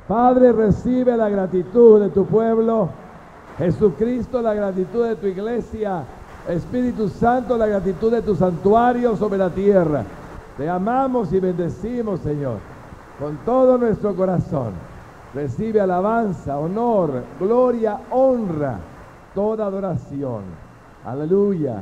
Padre, recibe la gratitud de tu pueblo. Jesucristo, la gratitud de tu iglesia. Espíritu Santo, la gratitud de tu santuario sobre la tierra. Te amamos y bendecimos, Señor, con todo nuestro corazón. Recibe alabanza, honor, gloria, honra, toda adoración. Aleluya.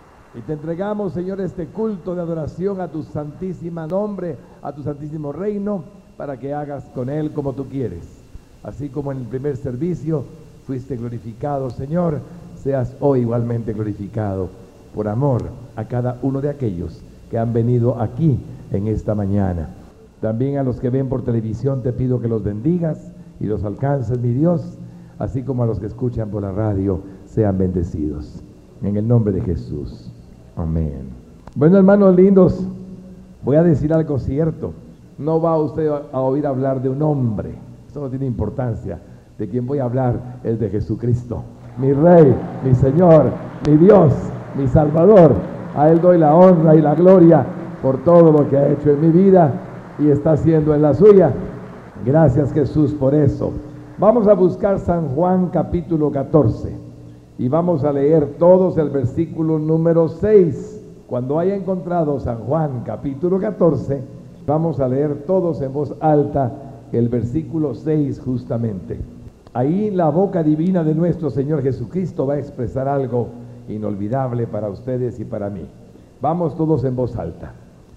Y te entregamos, Señor, este culto de adoración a tu santísimo nombre, a tu santísimo reino, para que hagas con él como tú quieres. Así como en el primer servicio fuiste glorificado, Señor, seas hoy igualmente glorificado por amor a cada uno de aquellos que han venido aquí en esta mañana. También a los que ven por televisión te pido que los bendigas y los alcances, mi Dios, así como a los que escuchan por la radio, sean bendecidos. En el nombre de Jesús. Amén. Bueno, hermanos lindos, voy a decir algo cierto. No va usted a oír hablar de un hombre. Eso no tiene importancia. De quien voy a hablar es de Jesucristo. Mi Rey, mi Señor, mi Dios, mi Salvador. A Él doy la honra y la gloria por todo lo que ha hecho en mi vida y está haciendo en la suya. Gracias, Jesús, por eso. Vamos a buscar San Juan capítulo 14 y vamos a leer todos el versículo número 6. Cuando haya encontrado San Juan capítulo 14, vamos a leer todos en voz alta el versículo 6 justamente. Ahí la boca divina de nuestro Señor Jesucristo va a expresar algo inolvidable para ustedes y para mí. Vamos todos en voz alta.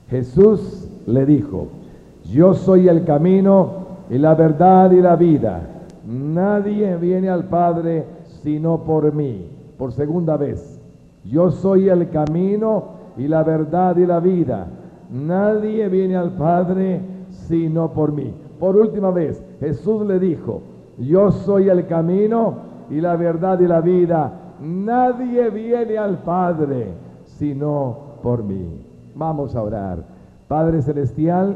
Jesús le dijo: yo soy el camino y la verdad y la vida. Nadie viene al Padre sino por mí. Por segunda vez. Yo soy el camino y la verdad y la vida. Nadie viene al Padre sino por mí. Por última vez, Jesús le dijo: yo soy el camino y la verdad y la vida. Nadie viene al Padre sino por mí. Vamos a orar. Padre celestial,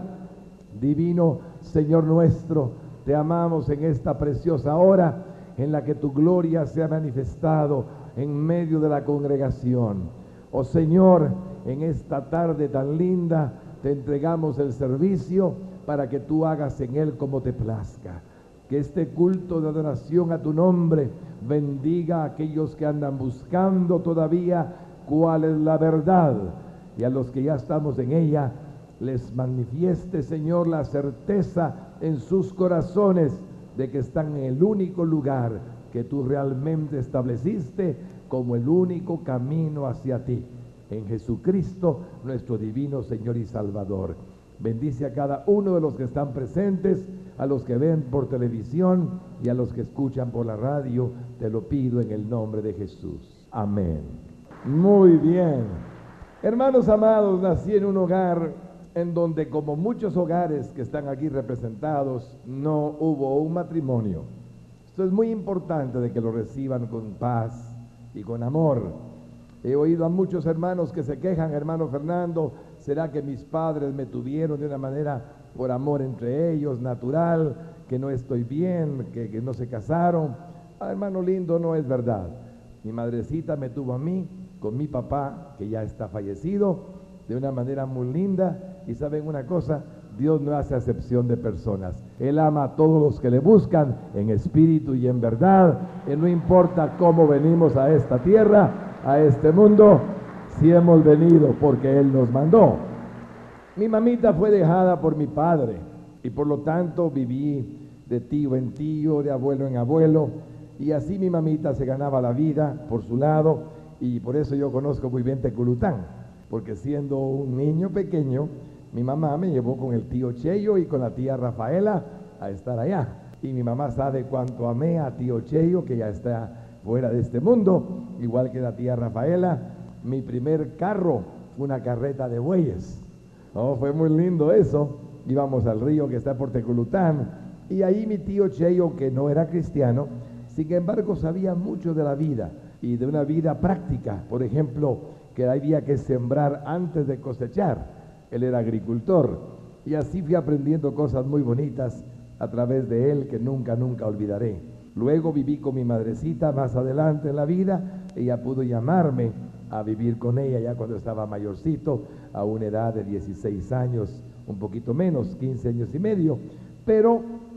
divino Señor nuestro, te amamos en esta preciosa hora en la que tu gloria se ha manifestado en medio de la congregación. Oh Señor, en esta tarde tan linda te entregamos el servicio para que tú hagas en él como te plazca. Que este culto de adoración a tu nombre bendiga a aquellos que andan buscando todavía cuál es la verdad, y a los que ya estamos en ella les manifieste, Señor, la certeza en sus corazones de que están en el único lugar que tú realmente estableciste como el único camino hacia ti, en Jesucristo, nuestro divino Señor y Salvador. Bendice a cada uno de los que están presentes, a los que ven por televisión y a los que escuchan por la radio. Te lo pido en el nombre de Jesús. Amén. Muy bien. Hermanos amados, nací en un hogar en donde, como muchos hogares que están aquí representados, no hubo un matrimonio. Esto es muy importante de que lo reciban con paz y con amor. He oído a muchos hermanos que se quejan: hermano Fernando, ¿será que mis padres me tuvieron de una manera por amor entre ellos, natural, que no estoy bien, que no se casaron? Hermano lindo, no es verdad. Mi madrecita me tuvo a mí con mi papá, que ya está fallecido, de una manera muy linda. Y saben una cosa, Dios no hace acepción de personas. Él ama a todos los que le buscan en espíritu y en verdad. Y no importa cómo venimos a esta tierra, a este mundo, si hemos venido porque Él nos mandó. Mi mamita fue dejada por mi padre y por lo tanto viví de tío en tío, de abuelo en abuelo, y así mi mamita se ganaba la vida por su lado, y por eso yo conozco muy bien Teculután, porque siendo un niño pequeño, mi mamá me llevó con el tío Cheyo y con la tía Rafaela a estar allá, y mi mamá sabe cuánto amé a tío Cheyo, que ya está fuera de este mundo, igual que la tía Rafaela. Mi primer carro fue una carreta de bueyes. Oh, fue muy lindo eso. Íbamos al río que está por Teculután, y ahí mi tío Cheyo, que no era cristiano, sin embargo sabía mucho de la vida y de una vida práctica. Por ejemplo, que había que sembrar antes de cosechar. Él era agricultor, y así fui aprendiendo cosas muy bonitas a través de él que nunca olvidaré. Luego viví con mi madrecita más adelante en la vida. Ella pudo llamarme a vivir con ella ya cuando estaba mayorcito, a una edad de 16 años, un poquito menos, 15 años y medio. Pero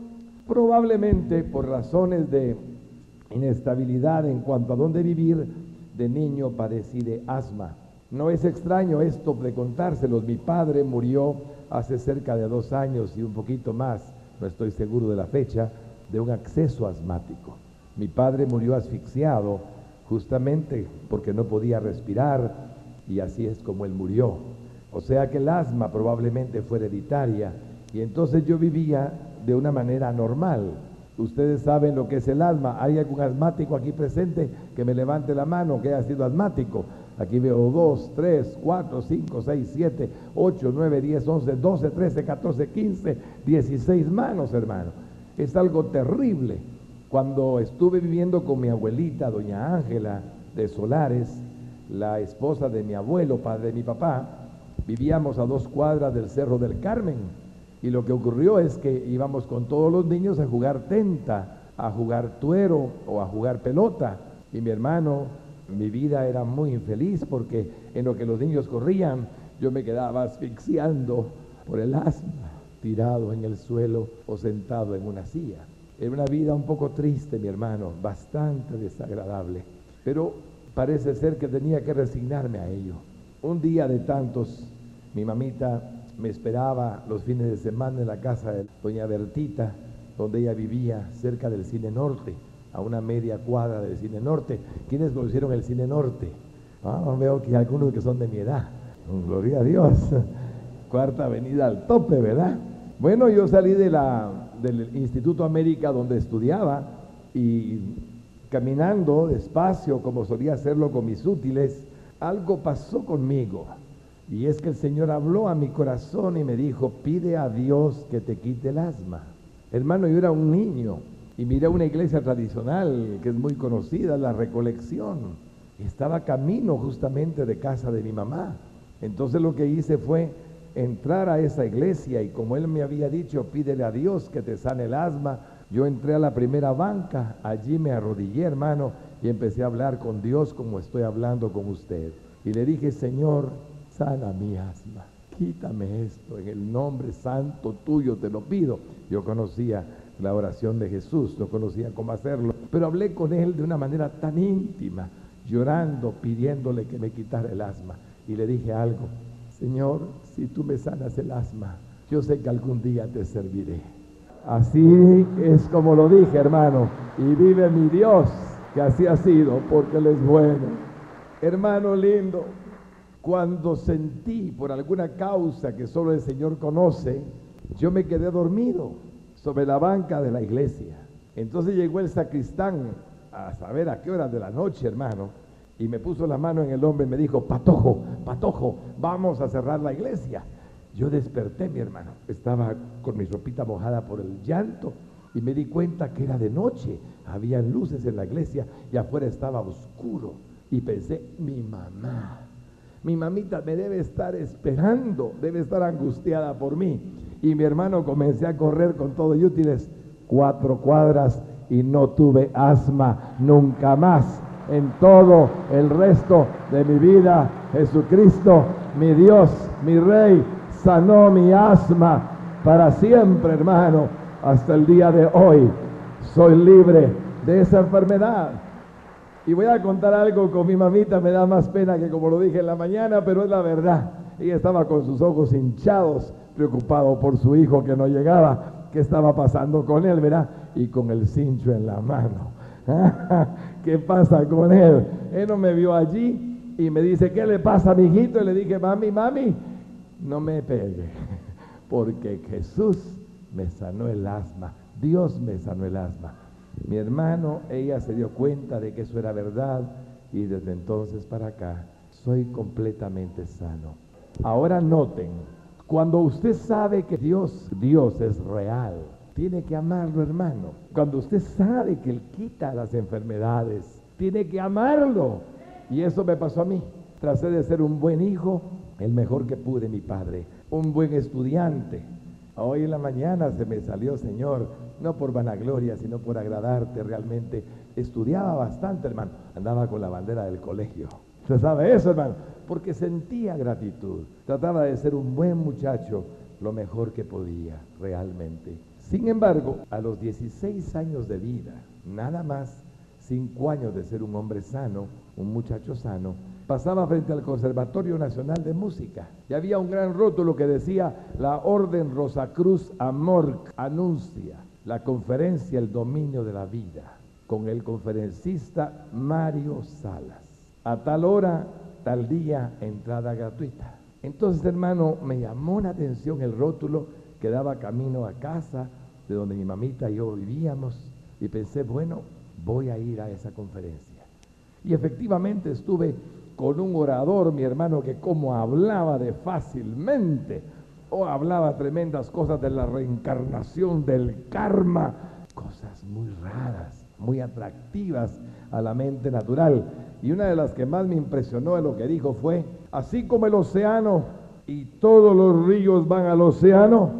Probablemente por razones de inestabilidad en cuanto a dónde vivir, de niño padecí de asma. No es extraño esto de contárselos. Mi padre murió hace cerca de 2 años y un poquito más, no estoy seguro de la fecha, de un acceso asmático. Mi padre murió asfixiado justamente porque no podía respirar y así es como él murió. O sea que el asma probablemente fue hereditaria y entonces yo vivía de una manera normal. Ustedes saben lo que es el asma. ¿Hay algún asmático aquí presente que me levante la mano que haya sido asmático? Aquí veo 2, 3, 4, 5, 6, 7, 8, 9, 10, 11, 12, 13, 14, 15, 16 manos, hermano. Es algo terrible. Cuando estuve viviendo con mi abuelita, doña Ángela de Solares, la esposa de mi abuelo, padre de mi papá, vivíamos a 2 cuadras del Cerro del Carmen. Y lo que ocurrió es que íbamos con todos los niños a jugar tenta, a jugar tuero o a jugar pelota. Y mi hermano, mi vida era muy infeliz porque en lo que los niños corrían, yo me quedaba asfixiando por el asma, tirado en el suelo o sentado en una silla. Era una vida un poco triste, mi hermano, bastante desagradable. Pero parece ser que tenía que resignarme a ello. Un día de tantos, mi mamita me esperaba los fines de semana en la casa de doña Bertita, donde ella vivía, cerca del Cine Norte, a una media cuadra del Cine Norte. ¿Quiénes conocieron el Cine Norte? Veo que hay algunos que son de mi edad. Gloria a Dios. 4ª Avenida al tope, ¿verdad? Bueno, yo salí del Instituto América donde estudiaba y caminando despacio, como solía hacerlo con mis útiles, algo pasó conmigo. Y es que el Señor habló a mi corazón y me dijo, pide a Dios que te quite el asma. Hermano, yo era un niño y miré una iglesia tradicional que es muy conocida, la Recolección. Estaba camino justamente de casa de mi mamá. Entonces lo que hice fue entrar a esa iglesia y como él me había dicho, pídele a Dios que te sane el asma. Yo entré a la primera banca, allí me arrodillé, hermano, y empecé a hablar con Dios como estoy hablando con usted. Y le dije, Señor, sana mi asma, quítame esto, en el nombre santo tuyo te lo pido. Yo conocía la oración de Jesús, no conocía cómo hacerlo, pero hablé con él de una manera tan íntima, llorando, pidiéndole que me quitara el asma. Y le dije algo, Señor, si tú me sanas el asma, yo sé que algún día te serviré. Así es como lo dije, hermano, y vive mi Dios, que así ha sido, porque Él es bueno. Hermano lindo, cuando sentí por alguna causa que solo el Señor conoce, yo me quedé dormido sobre la banca de la iglesia. Entonces llegó el sacristán a saber a qué hora de la noche, hermano, y me puso la mano en el hombro y me dijo, Patojo, Patojo, vamos a cerrar la iglesia. Yo desperté, mi hermano, estaba con mi ropita mojada por el llanto y me di cuenta que era de noche, había luces en la iglesia y afuera estaba oscuro y pensé, mi mamita me debe estar esperando, debe estar angustiada por mí. Y mi hermano, comencé a correr con todo y útiles 4 cuadras y no tuve asma nunca más. En todo el resto de mi vida, Jesucristo, mi Dios, mi Rey, sanó mi asma para siempre, hermano, hasta el día de hoy. Soy libre de esa enfermedad. Y voy a contar algo con mi mamita, me da más pena que como lo dije en la mañana, pero es la verdad. Ella estaba con sus ojos hinchados, preocupado por su hijo que no llegaba, qué estaba pasando con él, ¿verdad? Y con el cincho en la mano. ¿Qué pasa con él? Él no me vio allí y me dice, ¿qué le pasa a mi hijito? Y le dije, mami, no me pegue, porque Jesús me sanó el asma, Dios me sanó el asma. Mi hermano, ella se dio cuenta de que eso era verdad y desde entonces para acá soy completamente sano. Ahora noten, cuando usted sabe que Dios es real, tiene que amarlo, hermano. Cuando usted sabe que Él quita las enfermedades, tiene que amarlo. Y eso me pasó a mí. Traté de ser un buen hijo, el mejor que pude, mi padre, un buen estudiante. Hoy en la mañana se me salió, Señor, no por vanagloria, sino por agradarte realmente. Estudiaba bastante, hermano. Andaba con la bandera del colegio. ¿Usted sabe eso, hermano? Porque sentía gratitud. Trataba de ser un buen muchacho, lo mejor que podía, realmente. Sin embargo, a los 16 años de vida, nada más 5 años de ser un hombre sano, un muchacho sano, pasaba frente al Conservatorio Nacional de Música y había un gran rótulo que decía: la Orden Rosacruz Amorc anuncia la conferencia El Dominio de la Vida con el conferencista Mario Salas. A tal hora, tal día, entrada gratuita. Entonces, hermano, me llamó la atención el rótulo que daba camino a casa de donde mi mamita y yo vivíamos y pensé, bueno, voy a ir a esa conferencia. Y efectivamente estuve con un orador, mi hermano, que como hablaba de fácilmente, hablaba tremendas cosas de la reencarnación, del karma, cosas muy raras, muy atractivas a la mente natural. Y una de las que más me impresionó de lo que dijo fue: así como el océano y todos los ríos van al océano,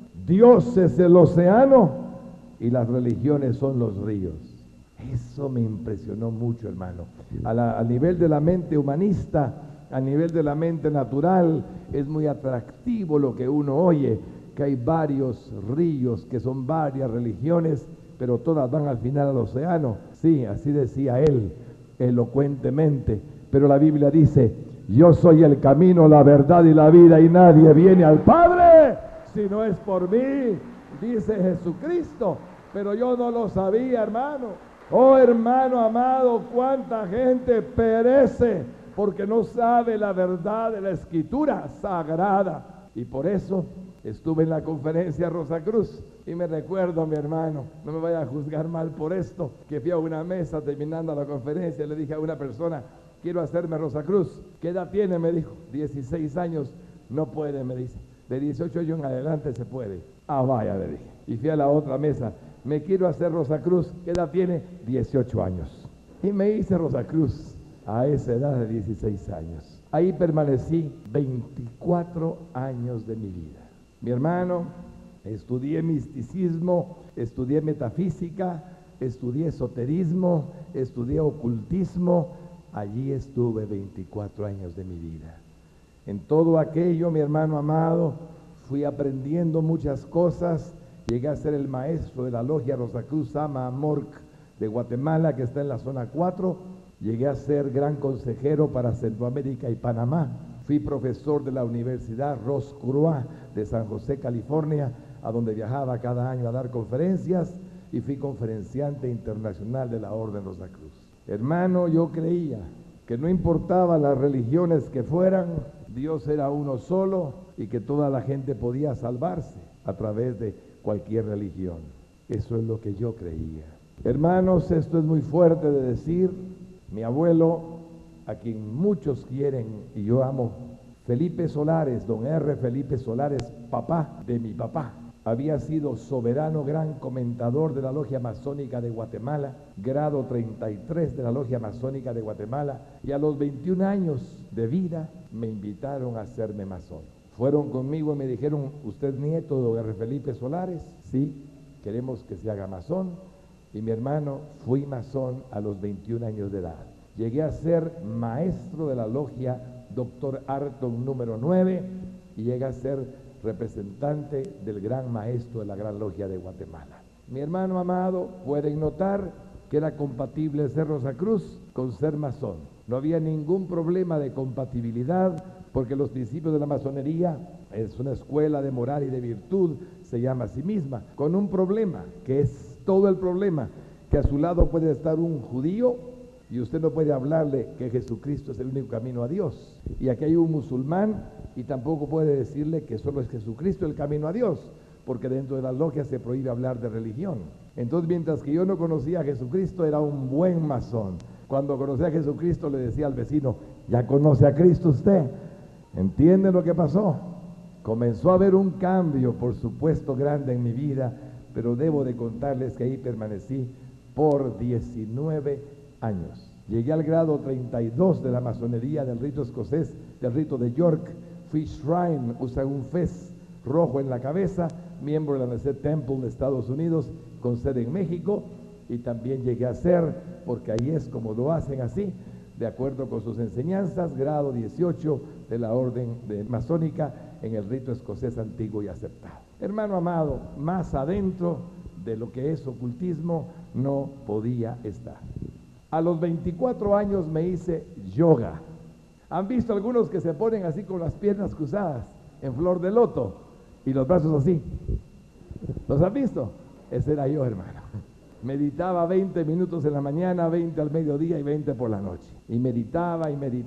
Dios es el océano y las religiones son los ríos. Eso me impresionó mucho, hermano. A nivel de la mente humanista, a nivel de la mente natural, es muy atractivo lo que uno oye, que hay varios ríos, que son varias religiones, pero todas van al final al océano. Sí, así decía él, elocuentemente. Pero la Biblia dice: yo soy el camino, la verdad y la vida, y nadie viene al Padre si no es por mí, dice Jesucristo. Pero yo no lo sabía, hermano. Oh, hermano amado, cuánta gente perece porque no sabe la verdad de la Escritura sagrada. Y por eso estuve en la conferencia Rosacruz y me recuerdo, mi hermano, no me vaya a juzgar mal por esto, que fui a una mesa terminando la conferencia y le dije a una persona: quiero hacerme Rosacruz. ¿Qué edad tiene? Me dijo. 16 años. No puede, me dice. De 18 años en adelante se puede. Ah, vaya, le dije. Y fui a la otra mesa: me quiero hacer Rosacruz. ¿Qué edad tiene? 18 años. Y me hice Rosacruz a esa edad de 16 años. Ahí permanecí 24 años de mi vida. Mi hermano, estudié misticismo, estudié metafísica, estudié esoterismo, estudié ocultismo. Allí estuve 24 años de mi vida. En todo aquello, mi hermano amado, fui aprendiendo muchas cosas. Llegué a ser el maestro de la logia Rosacruz Ama Amorc de Guatemala, que está en la zona 4. Llegué a ser gran consejero para Centroamérica y Panamá. Fui profesor de la Universidad Roscroix de San José, California, a donde viajaba cada año a dar conferencias, y fui conferenciante internacional de la Orden Rosacruz. Hermano, yo creía que no importaba las religiones que fueran, Dios era uno solo y que toda la gente podía salvarse a través de cualquier religión. Eso es lo que yo creía. Hermanos, esto es muy fuerte de decir. Mi abuelo, a quien muchos quieren y yo amo, Felipe Solares, don R. Felipe Solares, papá de mi papá, había sido soberano gran comentador de la Logia Masónica de Guatemala, grado 33 de la Logia Masónica de Guatemala, y a los 21 años de vida me invitaron a hacerme masón. Fueron conmigo y me dijeron: ¿usted es nieto de don R. Felipe Solares? Sí, queremos que se haga masón. Y mi hermano, fui masón a los 21 años de edad. Llegué a ser maestro de la logia Dr. Arton número 9 y llegué a ser representante del gran maestro de la gran logia de Guatemala. Mi hermano amado, pueden notar que era compatible ser Rosacruz con ser masón. No había ningún problema de compatibilidad, porque los principios de la masonería es una escuela de moral y de virtud, se llama a sí misma, con un problema, que es todo el problema, que a su lado puede estar un judío y usted no puede hablarle que Jesucristo es el único camino a Dios. Y aquí hay un musulmán y tampoco puede decirle que solo es Jesucristo el camino a Dios, porque dentro de las logias se prohíbe hablar de religión. Entonces, mientras que yo no conocía a Jesucristo, era un buen masón. Cuando conocí a Jesucristo, le decía al vecino: ¿ya conoce a Cristo usted? ¿Entiende lo que pasó? Comenzó a haber un cambio, por supuesto, grande en mi vida, pero debo de contarles que ahí permanecí por 19 años. Llegué al grado 32 de la masonería del rito escocés, del rito de York. Fui Shrine, usa un fez rojo en la cabeza, miembro de la Merced Temple de Estados Unidos, con sede en México, y también llegué a ser, porque ahí es como lo hacen así, de acuerdo con sus enseñanzas, grado 18 de la orden masónica en el rito escocés antiguo y aceptado. Hermano amado, más adentro de lo que es ocultismo no podía estar. A los 24 años me hice yoga. ¿Han visto algunos que se ponen así con las piernas cruzadas en flor de loto y los brazos así? ¿Los han visto? Ese era yo, hermano. Meditaba 20 minutos en la mañana, 20 al mediodía y 20 por la noche. Y meditaba.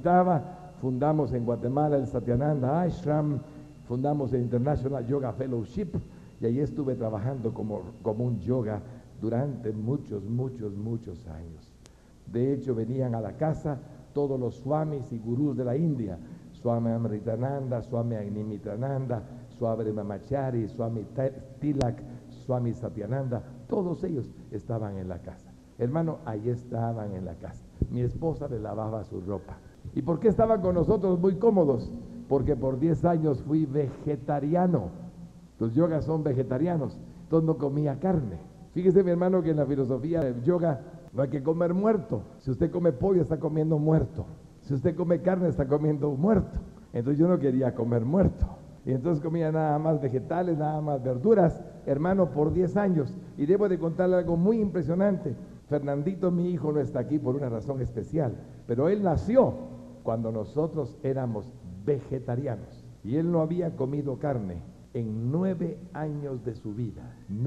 Fundamos en Guatemala el Satyananda Ashram, fundamos el International Yoga Fellowship y ahí estuve trabajando como un yoga durante muchos años. De hecho, venían a la casa todos los swamis y gurús de la India, Swami Amritananda, Swami Agnimitrananda, Swami Mamachari, Swami Tilak, Swami Satyananda, todos ellos estaban en la casa. Hermano, ahí estaban en la casa. Mi esposa le lavaba su ropa. ¿Y por qué estaban con nosotros muy cómodos? Porque por 10 años fui vegetariano. Los yogas son vegetarianos, entonces no comía carne. Fíjese, mi hermano, que en la filosofía del yoga no hay que comer muerto. Si usted come pollo, está comiendo muerto. Si usted come carne, está comiendo muerto. Entonces yo no quería comer muerto. Y entonces comía nada más vegetales, nada más verduras, hermano, por 10 años. Y debo de contarle algo muy impresionante. Fernandito, mi hijo, no está aquí por una razón especial, pero él nació cuando nosotros éramos vegetarianos. Y él no había comido carne en 9 años de su vida.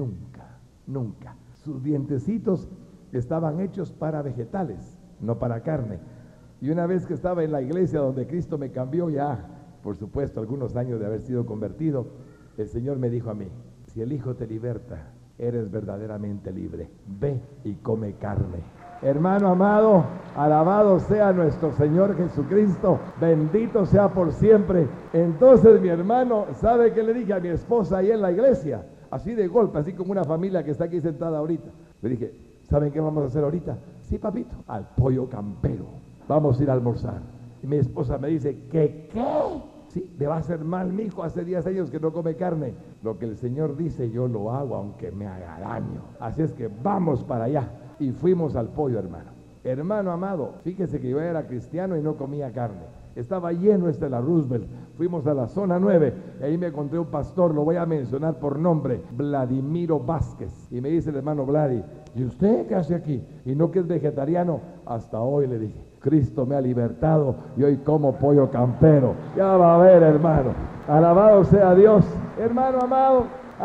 Nunca. Sus dientecitos estaban hechos para vegetales, no para carne. Y una vez que estaba en la iglesia donde Cristo me cambió ya, por supuesto, algunos años de haber sido convertido, el Señor me dijo a mí: si el Hijo te liberta, eres verdaderamente libre. Ve y come carne. Hermano amado, alabado sea nuestro Señor Jesucristo, bendito sea por siempre. Entonces, mi hermano, ¿sabe qué le dije a mi esposa ahí en la iglesia? Así de golpe, así como una familia que está aquí sentada ahorita. Le dije: ¿saben qué vamos a hacer ahorita? Sí, papito, al pollo campero. Vamos a ir a almorzar. Y mi esposa me dice: ¿qué? Sí, le va a hacer mal, mi hijo, hace 10 años que no come carne. Lo que el Señor dice, yo lo hago aunque me haga daño. Así es que vamos para allá. Y fuimos al pollo, hermano. Hermano amado, fíjese que yo era cristiano y no comía carne. Estaba lleno la Roosevelt. Fuimos a la zona 9 y ahí me encontré un pastor, lo voy a mencionar por nombre, Vladimiro Vázquez. Y me dice el hermano Vladi: ¿y usted qué hace aquí? ¿Y no que es vegetariano? Hasta hoy, le dije. Cristo me ha libertado y hoy como pollo campero. Ya va a ver, hermano. Alabado sea Dios. Hermano amado,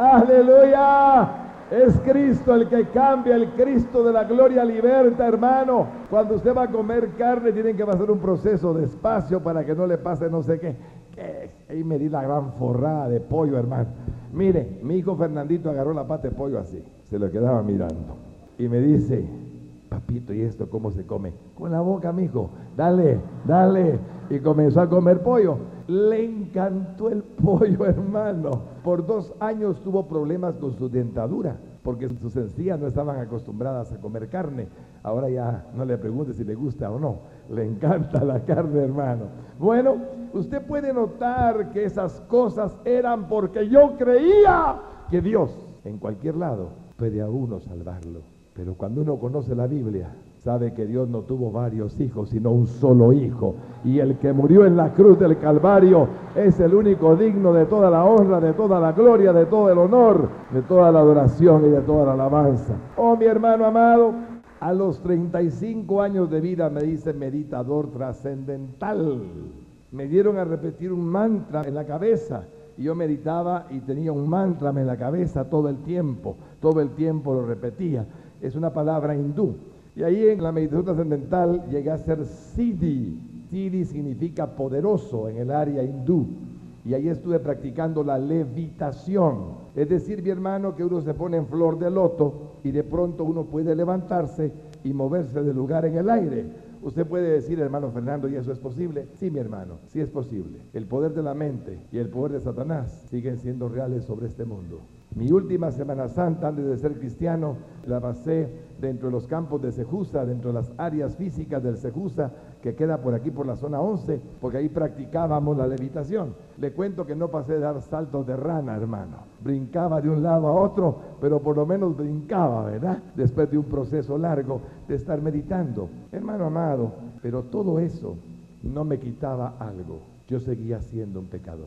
aleluya. Es Cristo el que cambia, el Cristo de la gloria liberta, hermano. Cuando usted va a comer carne, tienen que pasar un proceso despacio para que no le pase no sé qué. Ahí me di la gran forrada de pollo, hermano. Mire, mi hijo Fernandito agarró la pata de pollo así, se lo quedaba mirando y me dice: papito, ¿y esto cómo se come? Con la boca, mijo. Dale. Y comenzó a comer pollo. Le encantó el pollo, hermano. Por 2 años tuvo problemas con su dentadura, porque sus encías no estaban acostumbradas a comer carne. Ahora ya no le pregunte si le gusta o no. Le encanta la carne, hermano. Bueno, usted puede notar que esas cosas eran porque yo creía que Dios, en cualquier lado, puede a uno salvarlo. Pero cuando uno conoce la Biblia, sabe que Dios no tuvo varios hijos, sino un solo hijo. Y el que murió en la cruz del Calvario es el único digno de toda la honra, de toda la gloria, de todo el honor, de toda la adoración y de toda la alabanza. Oh, mi hermano amado, a los 35 años de vida me dice meditador trascendental. Me dieron a repetir un mantra en la cabeza. Y yo meditaba y tenía un mantra en la cabeza todo el tiempo lo repetía. Es una palabra hindú. Y ahí en la meditación trascendental llegué a ser Siddhi. Siddhi significa poderoso en el área hindú. Y ahí estuve practicando la levitación. Es decir, mi hermano, que uno se pone en flor de loto y de pronto uno puede levantarse y moverse de lugar en el aire. Usted puede decir, hermano Fernando, ¿y eso es posible? Sí, mi hermano, sí es posible. El poder de la mente y el poder de Satanás siguen siendo reales sobre este mundo. Mi última Semana Santa, antes de ser cristiano, la pasé dentro de los campos de Sejusa, dentro de las áreas físicas del Sejusa, que queda por aquí por la zona 11, porque ahí practicábamos la levitación. Le cuento que no pasé de dar saltos de rana, hermano. Brincaba de un lado a otro, pero por lo menos brincaba, ¿verdad? Después de un proceso largo de estar meditando. Hermano amado, pero todo eso no me quitaba algo. Yo seguía siendo un pecador.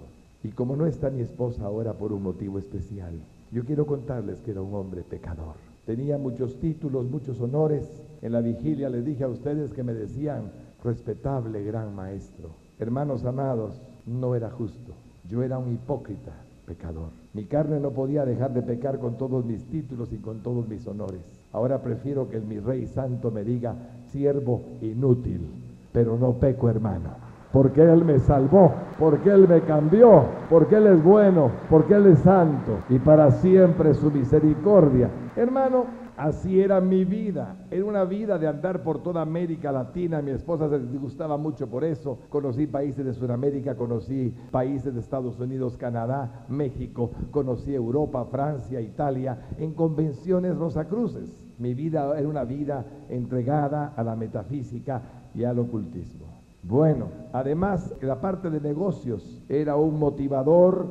Y como no está mi esposa ahora por un motivo especial, yo quiero contarles que era un hombre pecador. Tenía muchos títulos, muchos honores. En la vigilia les dije a ustedes que me decían, respetable gran maestro. Hermanos amados, no era justo. Yo era un hipócrita, pecador. Mi carne no podía dejar de pecar con todos mis títulos y con todos mis honores. Ahora prefiero que mi Rey Santo me diga, siervo inútil, pero no peco, hermano. Porque Él me salvó, porque Él me cambió, porque Él es bueno, porque Él es santo y para siempre su misericordia. Hermano, así era mi vida. Era una vida de andar por toda América Latina. Mi esposa se disgustaba mucho por eso. Conocí países de Sudamérica, conocí países de Estados Unidos, Canadá, México, conocí Europa, Francia, Italia, en convenciones rosacruces. Mi vida era una vida entregada a la metafísica y al ocultismo. Bueno, además, la parte de negocios, era un motivador,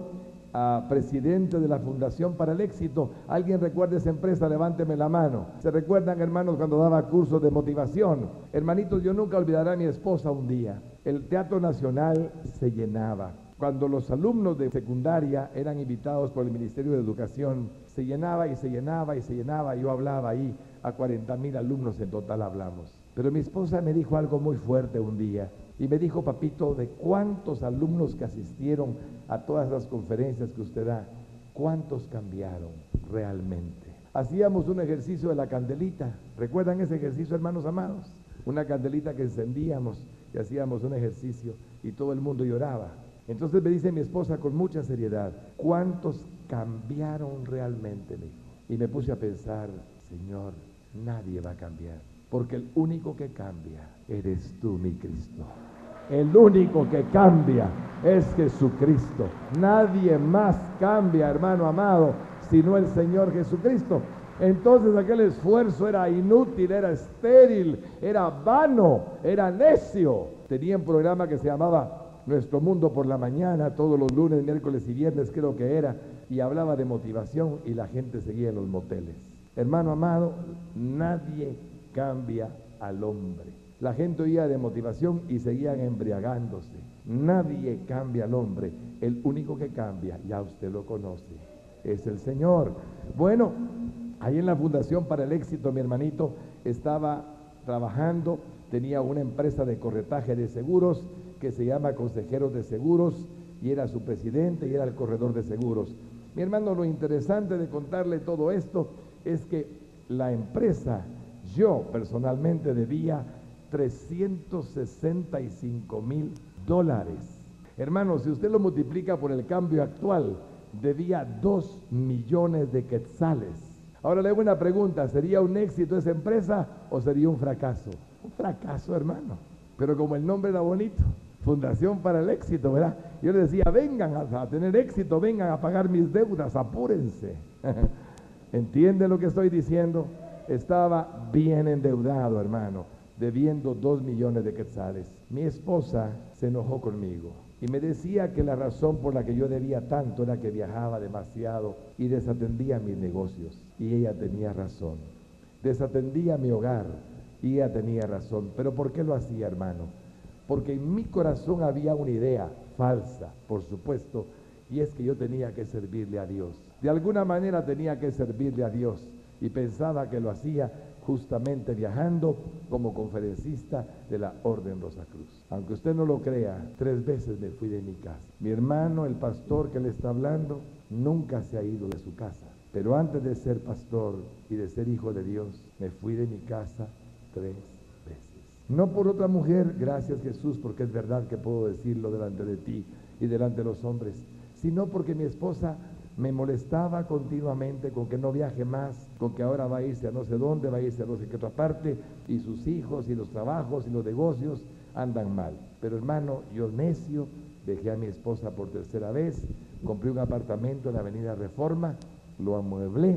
presidente de la Fundación para el Éxito. ¿Alguien recuerda esa empresa? Levánteme la mano. ¿Se recuerdan, hermanos, cuando daba cursos de motivación? Hermanitos, yo nunca olvidaré a mi esposa un día. El Teatro Nacional se llenaba. Cuando los alumnos de secundaria eran invitados por el Ministerio de Educación, se llenaba y se llenaba y se llenaba. Yo hablaba ahí, a 40,000 alumnos en total hablamos. Pero mi esposa me dijo algo muy fuerte un día. Y me dijo, papito, de cuántos alumnos que asistieron a todas las conferencias que usted da, ¿cuántos cambiaron realmente? Hacíamos un ejercicio de la candelita. ¿Recuerdan ese ejercicio, hermanos amados? Una candelita que encendíamos y hacíamos un ejercicio y todo el mundo lloraba. Entonces me dice mi esposa con mucha seriedad, ¿cuántos cambiaron realmente? Me dijo. Y me puse a pensar, Señor, nadie va a cambiar. Porque el único que cambia eres tú, mi Cristo. El único que cambia es Jesucristo. Nadie más cambia, hermano amado, sino el Señor Jesucristo. Entonces aquel esfuerzo era inútil, era estéril, era vano, era necio. Tenía un programa que se llamaba Nuestro Mundo por la Mañana, todos los lunes, miércoles y viernes creo que era, y hablaba de motivación y la gente seguía en los moteles. Hermano amado, nadie cambia al hombre. La gente oía de motivación y seguían embriagándose. Nadie cambia al hombre. El único que cambia, ya usted lo conoce, es el Señor. Bueno, ahí en la Fundación para el Éxito, mi hermanito estaba trabajando, tenía una empresa de corretaje de seguros que se llama Consejeros de Seguros y era su presidente y era el corredor de seguros. Mi hermano, lo interesante de contarle todo esto es que la empresa, yo personalmente debía $365,000. Hermano, si usted lo multiplica por el cambio actual, debía 2 millones de quetzales. Ahora le hago una pregunta, ¿sería un éxito esa empresa o sería un fracaso? Un fracaso, hermano. Pero como el nombre era bonito, Fundación para el Éxito, ¿verdad? Yo le decía, vengan a tener éxito, vengan a pagar mis deudas, apúrense. ¿Entiende lo que estoy diciendo? Estaba bien endeudado, hermano, debiendo 2 millones de quetzales. Mi esposa se enojó conmigo y me decía que la razón por la que yo debía tanto era que viajaba demasiado y desatendía mis negocios. Y ella tenía razón. Desatendía mi hogar y ella tenía razón. ¿Pero por qué lo hacía, hermano? Porque en mi corazón había una idea falsa, por supuesto, y es que yo tenía que servirle a Dios. De alguna manera tenía que servirle a Dios y pensaba que lo hacía justamente viajando como conferencista de la Orden Rosacruz. Aunque usted no lo crea, 3 veces me fui de mi casa. Mi hermano, el pastor que le está hablando, nunca se ha ido de su casa. Pero antes de ser pastor y de ser hijo de Dios, me fui de mi casa 3 veces. No por otra mujer, gracias Jesús, porque es verdad que puedo decirlo delante de ti y delante de los hombres, sino porque mi esposa me molestaba continuamente con que no viaje más, con que ahora va a irse a no sé dónde, va a irse a no sé qué otra parte, y sus hijos, y los trabajos, y los negocios andan mal. Pero hermano, yo necio, dejé a mi esposa por 3ª vez, compré un apartamento en la avenida Reforma, lo amueblé,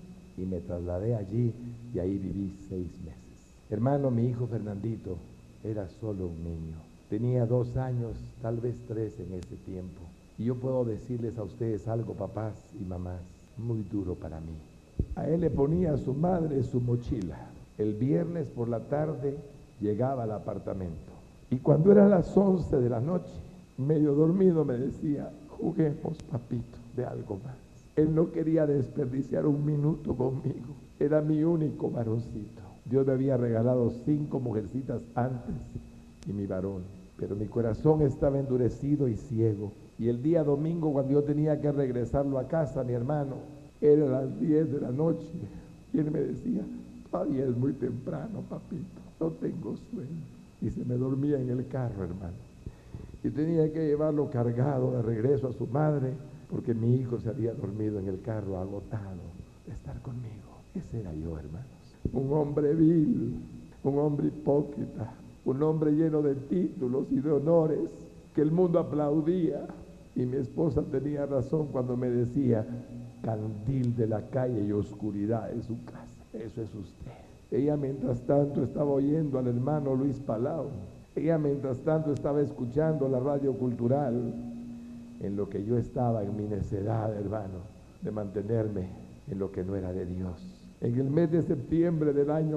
y me trasladé allí, y ahí viví 6 meses. Hermano, mi hijo Fernandito era solo un niño. Tenía 2 años, tal vez 3 en ese tiempo. Y yo puedo decirles a ustedes algo, papás y mamás, muy duro para mí. A él le ponía a su madre su mochila. El viernes por la tarde llegaba al apartamento. Y cuando eran las 11 de la noche, medio dormido, me decía, juguemos, papito, de algo más. Él no quería desperdiciar un minuto conmigo. Era mi único varoncito. Dios me había regalado 5 mujercitas antes y mi varón. Pero mi corazón estaba endurecido y ciego. Y el día domingo, cuando yo tenía que regresarlo a casa, mi hermano, era las 10 de la noche. Y él me decía, todavía es muy temprano, papito, no tengo sueño. Y se me dormía en el carro, hermano. Y tenía que llevarlo cargado de regreso a su madre, porque mi hijo se había dormido en el carro agotado de estar conmigo. Ese era yo, hermanos. Un hombre vil, un hombre hipócrita, un hombre lleno de títulos y de honores que el mundo aplaudía. Y mi esposa tenía razón cuando me decía, candil de la calle y oscuridad en su casa. Eso es usted. Ella mientras tanto estaba oyendo al hermano Luis Palau. Ella mientras tanto estaba escuchando la radio cultural, en lo que yo estaba en mi necedad, hermano, de mantenerme en lo que no era de Dios. En el mes de septiembre del año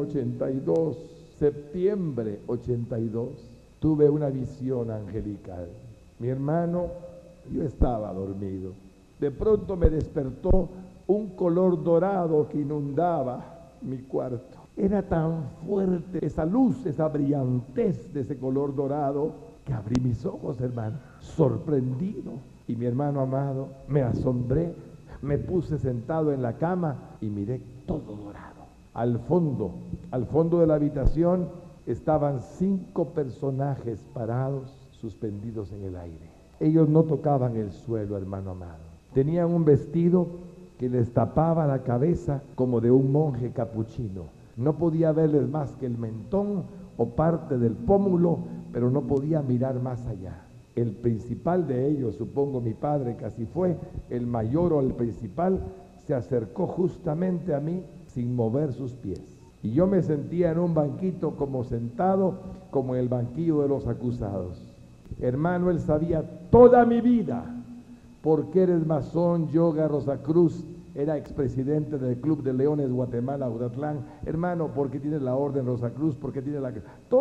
82, septiembre 82, tuve una visión angelical. Mi hermano, yo estaba dormido. De pronto me despertó un color dorado que inundaba mi cuarto. Era tan fuerte esa luz, esa brillantez de ese color dorado, que abrí mis ojos, hermano, sorprendido. Y mi hermano amado, me asombré, me puse sentado en la cama y miré todo dorado. Al fondo de la habitación estaban 5 personajes parados, suspendidos en el aire. Ellos no tocaban el suelo, hermano amado. Tenían un vestido que les tapaba la cabeza como de un monje capuchino. No podía verles más que el mentón o parte del pómulo, pero no podía mirar más allá. El principal de ellos, supongo mi padre que así fue, el mayor o el principal, se acercó justamente a mí sin mover sus pies. Y yo me sentía en un banquito como sentado, como en el banquillo de los acusados. Hermano, él sabía toda mi vida. ¿Por qué eres masón, yoga, Rosacruz? Era expresidente del Club de Leones Guatemala, Auratlán. Hermano, ¿por qué tiene la orden Rosacruz? ¿Por qué tiene la...?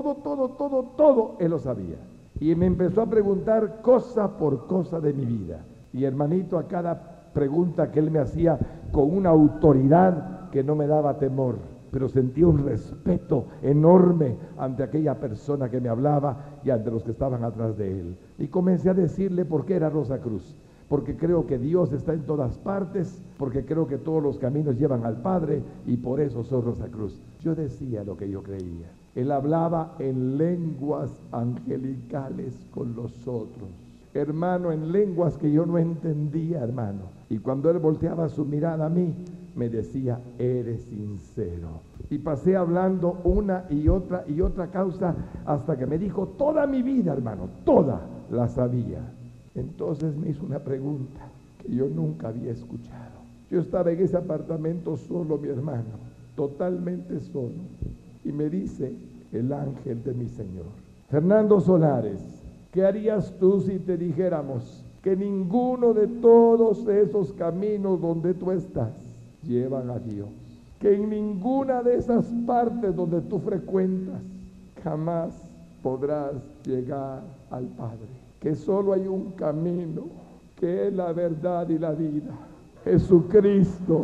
Todo, él lo sabía. Y me empezó a preguntar cosa por cosa de mi vida. Y hermanito, a cada pregunta que él me hacía con una autoridad que no me daba temor, pero sentía un respeto enorme ante aquella persona que me hablaba y ante los que estaban atrás de él. Y comencé a decirle por qué era Rosacruz. Porque creo que Dios está en todas partes, porque creo que todos los caminos llevan al Padre, y por eso soy Rosacruz. Yo decía lo que yo creía. Él hablaba en lenguas angelicales con los otros. Hermano, en lenguas que yo no entendía, hermano. Y cuando él volteaba su mirada a mí, me decía, eres sincero. Y pasé hablando una y otra causa, hasta que me dijo, toda mi vida, hermano, toda la sabía. Entonces me hizo una pregunta que yo nunca había escuchado. Yo estaba en ese apartamento solo, mi hermano, totalmente solo. Y me dice el ángel de mi Señor, Fernando Solares, ¿qué harías tú si te dijéramos que ninguno de todos esos caminos donde tú estás llevan a Dios? Que en ninguna de esas partes donde tú frecuentas jamás podrás llegar al Padre. Que solo hay un camino, que es la verdad y la vida. Jesucristo,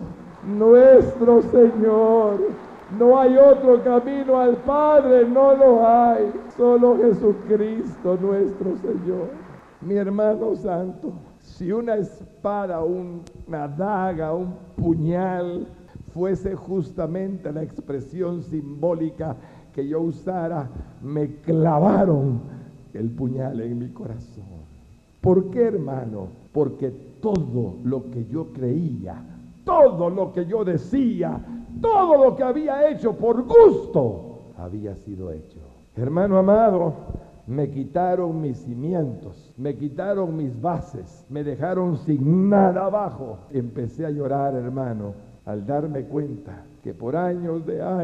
nuestro Señor. No hay otro camino al Padre, no lo hay. Solo Jesucristo, nuestro Señor. Mi hermano santo, si una espada, una daga, un puñal fuese justamente la expresión simbólica que yo usara, me clavaron el puñal en mi corazón. ¿Por qué, hermano? Porque todo lo que yo creía, todo lo que yo decía, todo lo que había hecho por gusto, había sido hecho. Hermano amado, me quitaron mis cimientos, me quitaron mis bases, me dejaron sin nada abajo. Empecé a llorar, hermano, al darme cuenta que por años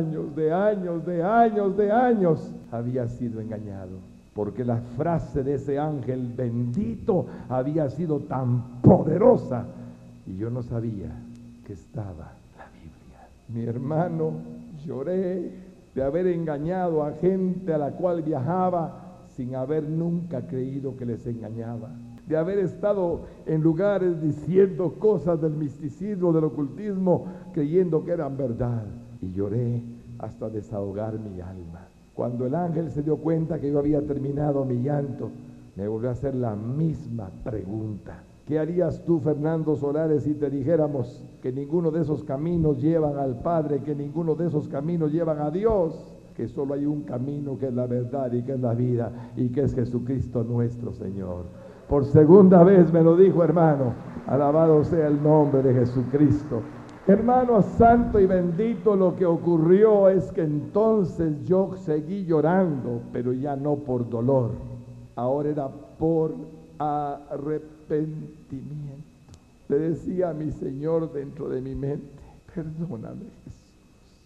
había sido engañado. Porque la frase de ese ángel bendito había sido tan poderosa y yo no sabía que estaba la Biblia. Mi hermano, lloré de haber engañado a gente a la cual viajaba sin haber nunca creído que les engañaba. de haber estado en lugares diciendo cosas del misticismo, del ocultismo, creyendo que eran verdad. Y lloré hasta desahogar mi alma. Cuando el ángel se dio cuenta que yo había terminado mi llanto, me volvió a hacer la misma pregunta. ¿Qué harías tú, Fernando Solares, si te dijéramos que ninguno de esos caminos llevan al Padre, que ninguno de esos caminos llevan a Dios, que solo hay un camino que es la verdad y que es la vida y que es Jesucristo nuestro Señor? Por segunda vez me lo dijo, hermano. Alabado sea el nombre de Jesucristo. Hermano santo y bendito, lo que ocurrió es que entonces yo seguí llorando, pero ya no por dolor. Ahora era por arrepentimiento. Le decía a mi Señor dentro de mi mente: perdóname, Jesús,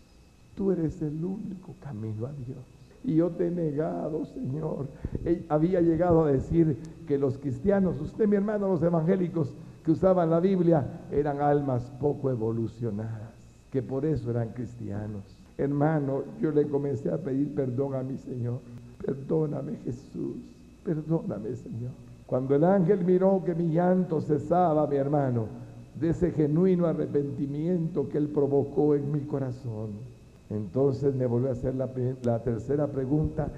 tú eres el único camino a Dios. Y yo te he negado, Señor. Había llegado a decir que los cristianos, usted, mi hermano, los evangélicos que usaban la Biblia, eran almas poco evolucionadas, que por eso eran cristianos. Hermano, yo le comencé a pedir perdón a mi Señor. Perdóname, Jesús, perdóname, Señor. Cuando el ángel miró que mi llanto cesaba, mi hermano, de ese genuino arrepentimiento que él provocó en mi corazón, entonces me volvió a hacer la tercera pregunta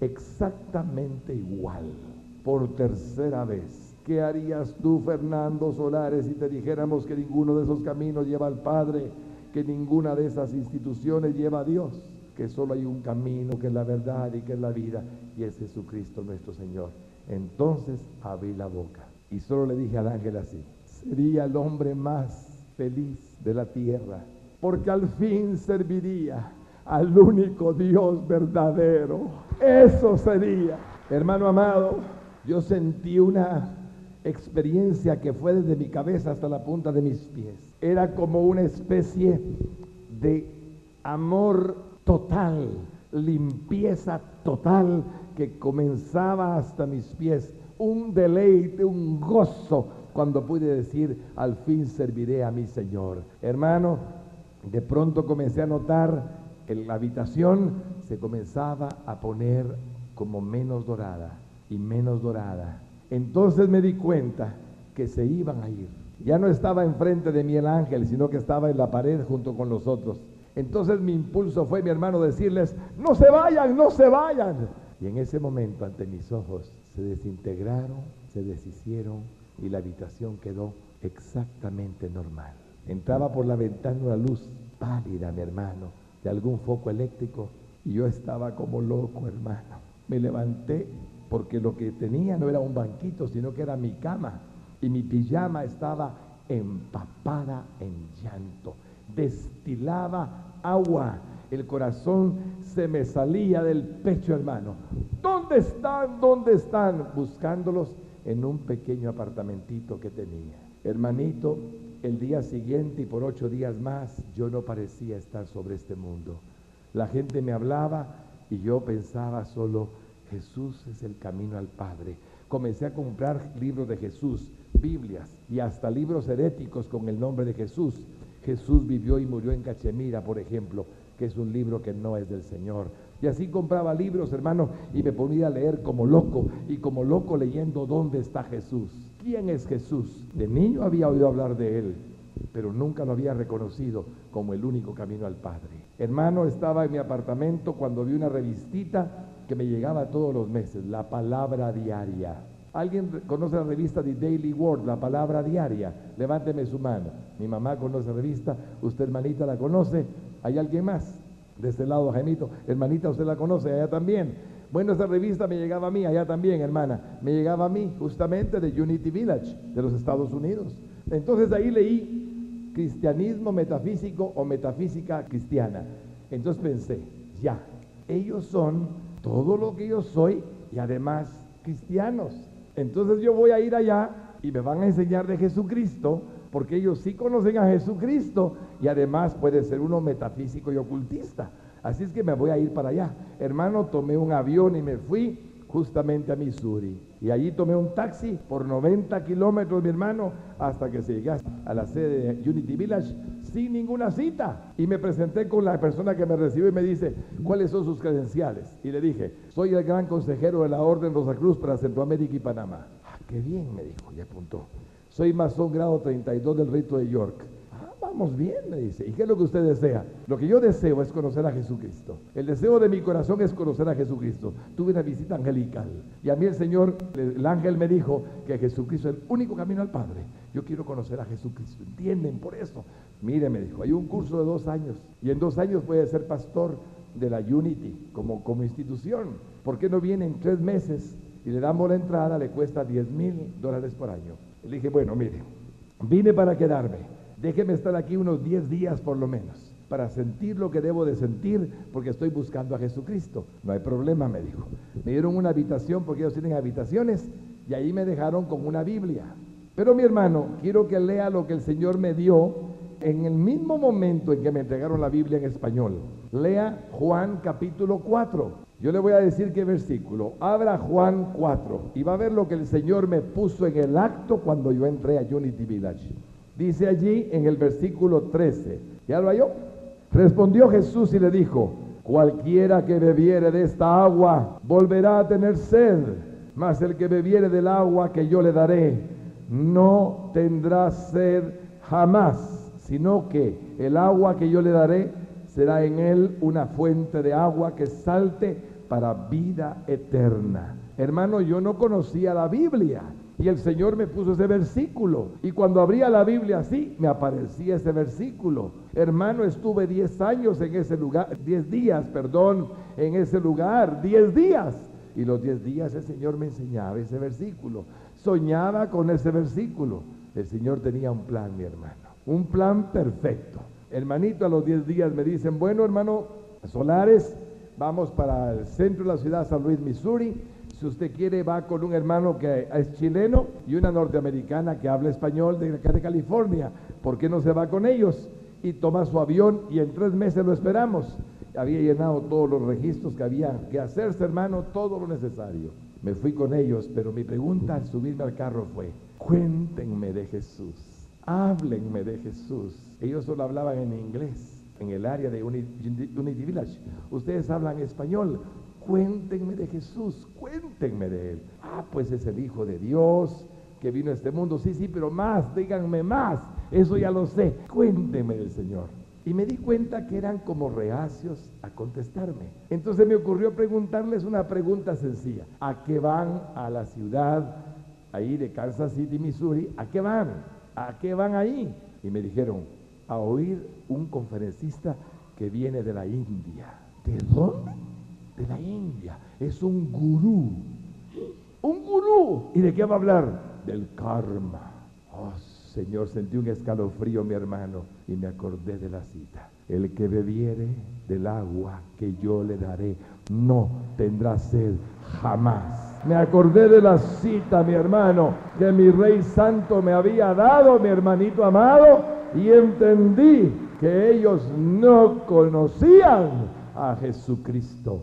exactamente igual, por tercera vez. ¿Qué harías tú, Fernando Solares, si te dijéramos que ninguno de esos caminos lleva al Padre, que ninguna de esas instituciones lleva a Dios, que solo hay un camino, que es la verdad y que es la vida, y es Jesucristo nuestro Señor? Entonces abrí la boca y solo le dije al ángel así: sería el hombre más feliz de la tierra, porque al fin serviría al único Dios verdadero. Eso sería. Hermano amado, yo sentí una experiencia que fue desde mi cabeza hasta la punta de mis pies. Era como una especie de amor total, limpieza total, que comenzaba hasta mis pies. Un deleite, un gozo, cuando pude decir: al fin serviré a mi Señor. Hermano, de pronto comencé a notar que la habitación se comenzaba a poner como menos dorada y menos dorada. Entonces me di cuenta que se iban a ir. Ya no estaba enfrente de mí el ángel, sino que estaba en la pared junto con los otros. Entonces mi impulso fue, mi hermano, decirles: no se vayan, no se vayan. Y en ese momento, ante mis ojos, se desintegraron, se deshicieron y la habitación quedó exactamente normal. Entraba por la ventana una luz pálida, mi hermano, de algún foco eléctrico, y yo estaba como loco, hermano. Me levanté porque lo que tenía no era un banquito, sino que era mi cama, y mi pijama estaba empapada en llanto, destilaba agua, el corazón se me salía del pecho, hermano. ¿Dónde están? ¿Dónde están? Buscándolos en un pequeño apartamentito que tenía. Hermanito, el día siguiente y por 8 días más, yo no parecía estar sobre este mundo. La gente me hablaba y yo pensaba solo: Jesús es el camino al Padre. Comencé a comprar libros de Jesús, Biblias y hasta libros heréticos con el nombre de Jesús. Jesús vivió y murió en Cachemira, por ejemplo, que es un libro que no es del Señor. Y así compraba libros, hermano, y me ponía a leer como loco, y como loco leyendo: ¿dónde está Jesús? ¿Quién es Jesús? De niño había oído hablar de él, pero nunca lo había reconocido como el único camino al Padre. Hermano, estaba en mi apartamento cuando vi una revistita que me llegaba todos los meses, La Palabra Diaria. ¿Alguien conoce la revista The Daily Word, La Palabra Diaria? Levánteme su mano. Mi mamá conoce la revista, usted, hermanita, la conoce. ¿Hay alguien más? De este lado, Jaimito. Hermanita, ¿usted la conoce? Allá también. Bueno, esa revista me llegaba a mí, allá también, hermana. Me llegaba a mí justamente de Unity Village, de los Estados Unidos. Entonces ahí leí cristianismo metafísico o metafísica cristiana. Entonces pensé: ya, ellos son todo lo que yo soy y además cristianos. Entonces yo voy a ir allá y me van a enseñar de Jesucristo, porque ellos sí conocen a Jesucristo y además puede ser uno metafísico y ocultista. Así es que me voy a ir para allá. Hermano, tomé un avión y me fui justamente a Missouri. Y allí tomé un taxi por 90 kilómetros, mi hermano, hasta que llegué a la sede de Unity Village sin ninguna cita. Y me presenté con la persona que me recibió y me dice: ¿cuáles son sus credenciales? Y le dije: soy el gran consejero de la Orden Rosacruz para Centroamérica y Panamá. qué bien, me dijo, y apuntó. Soy masón grado 32 del rito de York. Vamos bien, me dice. ¿Y qué es lo que usted desea? Lo que yo deseo es conocer a Jesucristo. El deseo de mi corazón es conocer a Jesucristo. Tuve una visita angelical y a mí el Señor, el ángel me dijo que Jesucristo es el único camino al Padre. Yo quiero conocer a Jesucristo. ¿Entienden? Por eso. Mire, me dijo, hay un curso de 2 años y en 2 años puede ser pastor de la Unity como institución. ¿Por qué no viene en 3 meses y le damos la entrada? Le cuesta $10,000 por año. Le dije, bueno, mire, vine para quedarme. Déjeme estar aquí unos 10 días por lo menos, para sentir lo que debo de sentir, porque estoy buscando a Jesucristo. No hay problema, me dijo. Me dieron una habitación, porque ellos tienen habitaciones, y ahí me dejaron con una Biblia. Pero mi hermano, quiero que lea lo que el Señor me dio en el mismo momento en que me entregaron la Biblia en español. Lea Juan capítulo 4. Yo le voy a decir qué versículo. Abra Juan 4 y va a ver lo que el Señor me puso en el acto cuando yo entré a Unity Village. Dice allí en el versículo 13, ¿ya lo halló? Respondió Jesús y le dijo, cualquiera que bebiere de esta agua volverá a tener sed, mas el que bebiere del agua que yo le daré no tendrá sed jamás, sino que el agua que yo le daré será en él una fuente de agua que salte para vida eterna. Hermano, yo no conocía la Biblia. Y el Señor me puso ese versículo. Y cuando abría la Biblia así, me aparecía ese versículo. Hermano, estuve 10 años en ese lugar, 10 días, perdón, en ese lugar, 10 días. Y los 10 días el Señor me enseñaba ese versículo. Soñaba con ese versículo. El Señor tenía un plan, mi hermano. Un plan perfecto. Hermanito, a los 10 días me dicen, bueno, hermano Solares, vamos para el centro de la ciudad, San Luis, Missouri. Si usted quiere, va con un hermano que es chileno y una norteamericana que habla español de acá de California. ¿Por qué no se va con ellos? Y toma su avión y en 3 meses lo esperamos. Había llenado todos los registros que había que hacerse, hermano, todo lo necesario. Me fui con ellos, pero mi pregunta al subirme al carro fue, cuéntenme de Jesús, háblenme de Jesús. Ellos solo hablaban en inglés, en el área de Unity Village. Ustedes hablan español. Cuéntenme de Jesús, cuéntenme de Él. Pues es el Hijo de Dios que vino a este mundo. Sí, pero más, díganme más. Eso ya lo sé. Cuéntenme del Señor. Y me di cuenta que eran como reacios a contestarme. Entonces me ocurrió preguntarles una pregunta sencilla. ¿A qué van a la ciudad ahí de Kansas City, Missouri? ¿A qué van? ¿A qué van ahí? Y me dijeron, a oír un conferencista que viene de la India. ¿De dónde? De la India. Es un gurú. Un gurú. ¿Y de qué va a hablar? Del karma. Oh, Señor, sentí un escalofrío, mi hermano, y me acordé de la cita. El que bebiere del agua que yo le daré no tendrá sed jamás. Me acordé de la cita, mi hermano, que mi Rey Santo me había dado, mi hermanito amado, y entendí que ellos no conocían a Jesucristo.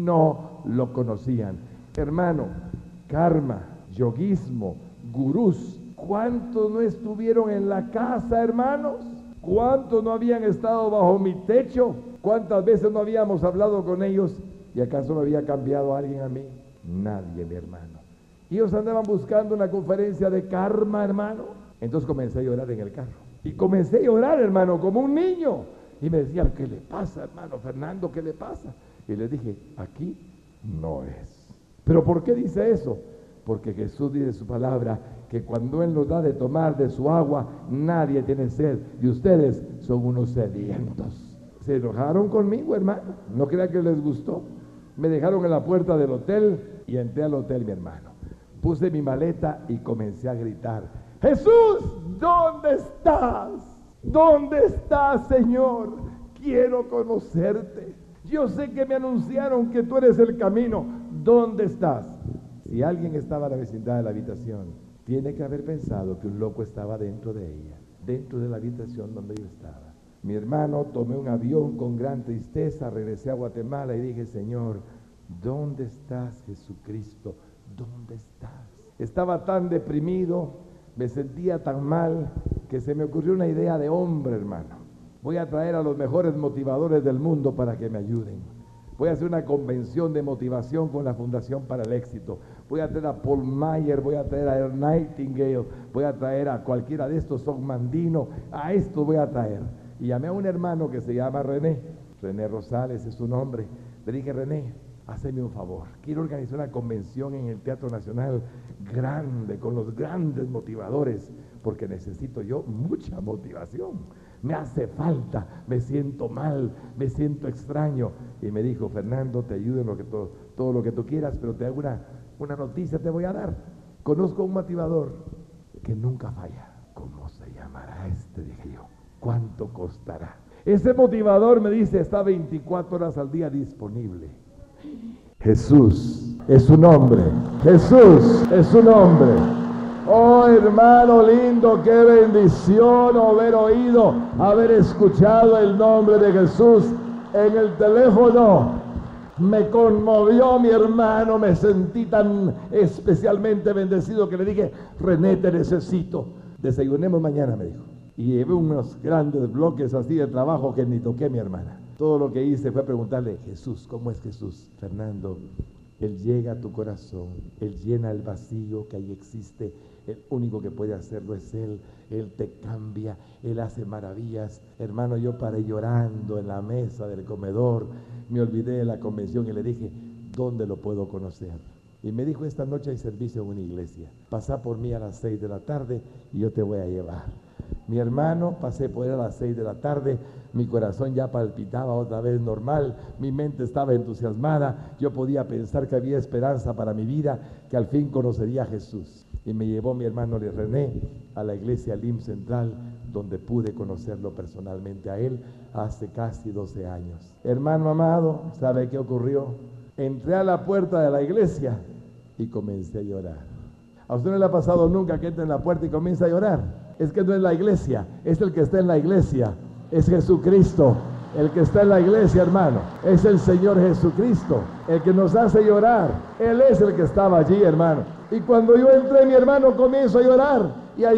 No lo conocían. Hermano, karma, yoguismo, gurús, ¿cuántos no estuvieron en la casa, hermanos? ¿Cuántos no habían estado bajo mi techo? ¿Cuántas veces no habíamos hablado con ellos? ¿Y acaso me había cambiado alguien a mí? Nadie, mi hermano. Ellos andaban buscando una conferencia de karma, hermano. Entonces comencé a llorar en el carro. Y comencé a llorar, hermano, como un niño. Y me decían, ¿qué le pasa, hermano Fernando? ¿Qué le pasa? Y les dije, aquí no es. ¿Pero por qué dice eso? Porque Jesús dice en su palabra que cuando Él nos da de tomar de su agua, nadie tiene sed. Y ustedes son unos sedientos. Se enojaron conmigo, hermano. No crean que les gustó. Me dejaron en la puerta del hotel y entré al hotel, mi hermano. Puse mi maleta y comencé a gritar, Jesús, ¿dónde estás? ¿Dónde estás, Señor? Quiero conocerte. Yo sé que me anunciaron que tú eres el camino. ¿Dónde estás? Si alguien estaba a la vecindad de la habitación, tiene que haber pensado que un loco estaba dentro de ella, dentro de la habitación donde yo estaba. Mi hermano, tomé un avión con gran tristeza, regresé a Guatemala y dije, Señor, ¿dónde estás, Jesucristo? ¿Dónde estás? Estaba tan deprimido, me sentía tan mal, que se me ocurrió una idea de hombre, hermano. Voy a traer a los mejores motivadores del mundo para que me ayuden. Voy a hacer una convención de motivación con la Fundación para el Éxito. voy a traer a Paul Mayer, voy a traer a Earl Nightingale, voy a traer a cualquiera de estos, Son Mandino, a estos voy a traer. Y llamé a un hermano que se llama René Rosales es su nombre. Le dije, René, hazme un favor, quiero organizar una convención en el Teatro Nacional grande, con los grandes motivadores, porque necesito yo mucha motivación. Me hace falta, me siento mal, me siento extraño. Y me dijo, Fernando, te ayudo en todo lo que tú quieras, pero te hago una noticia, te voy a dar. Conozco un motivador que nunca falla. ¿Cómo se llamará este? Dije yo. ¿Cuánto costará? Ese motivador, me dice, está 24 horas al día disponible. Jesús es su nombre. Jesús es su nombre. Oh, hermano lindo, qué bendición haber oído, haber escuchado el nombre de Jesús en el teléfono. Me conmovió mi hermano, me sentí tan especialmente bendecido que le dije, René, te necesito. Desayunemos mañana, me dijo. Y llevé unos grandes bloques así de trabajo que ni toqué, mi hermana. Todo lo que hice fue preguntarle, Jesús, ¿cómo es Jesús? Fernando, Él llega a tu corazón, Él llena el vacío que ahí existe, el único que puede hacerlo es Él te cambia, Él hace maravillas. Hermano, yo paré llorando en la mesa del comedor, me olvidé de la convención y le dije, ¿dónde lo puedo conocer? Y me dijo, esta noche hay servicio en una iglesia, pasá por mí a las 6 de la tarde y yo te voy a llevar. Mi hermano, pasé por él a las 6 de la tarde, mi corazón ya palpitaba otra vez normal, mi mente estaba entusiasmada, yo podía pensar que había esperanza para mi vida, que al fin conocería a Jesús. Y me llevó mi hermano René a la iglesia LIM Central, donde pude conocerlo personalmente a él hace casi 12 años. Hermano amado, ¿sabe qué ocurrió? Entré a la puerta de la iglesia y comencé a llorar. ¿A usted no le ha pasado nunca que entra en la puerta y comienza a llorar? Es que no es la iglesia, es el que está en la iglesia, es Jesucristo, el que está en la iglesia, hermano, es el Señor Jesucristo, el que nos hace llorar, Él es el que estaba allí, hermano. Y cuando yo entré, mi hermano, comienzo a llorar,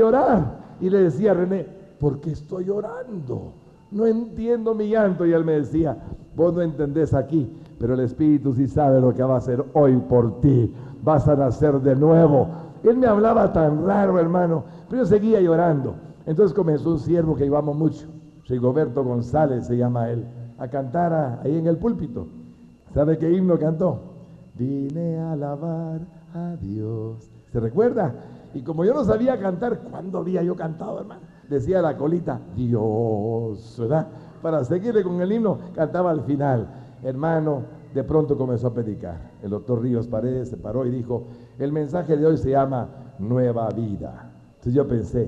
y le decía a René, ¿por qué estoy llorando? No entiendo mi llanto. Y él me decía, vos no entendés aquí, pero el Espíritu sí sabe lo que va a hacer hoy por ti, vas a nacer de nuevo. Él me hablaba tan raro, hermano, pero yo seguía llorando. Entonces comenzó un siervo que llevamos mucho, Rigoberto González se llama él, a cantar ahí en el púlpito. ¿Sabe qué himno cantó? Vine a alabar a Dios. ¿Se recuerda? Y como yo no sabía cantar, ¿cuándo había yo cantado, hermano? Decía la colita, Dios, ¿verdad? Para seguirle con el himno, cantaba al final. Hermano, de pronto comenzó a predicar. El doctor Ríos Paredes se paró y dijo, el mensaje de hoy se llama Nueva Vida. Entonces yo pensé,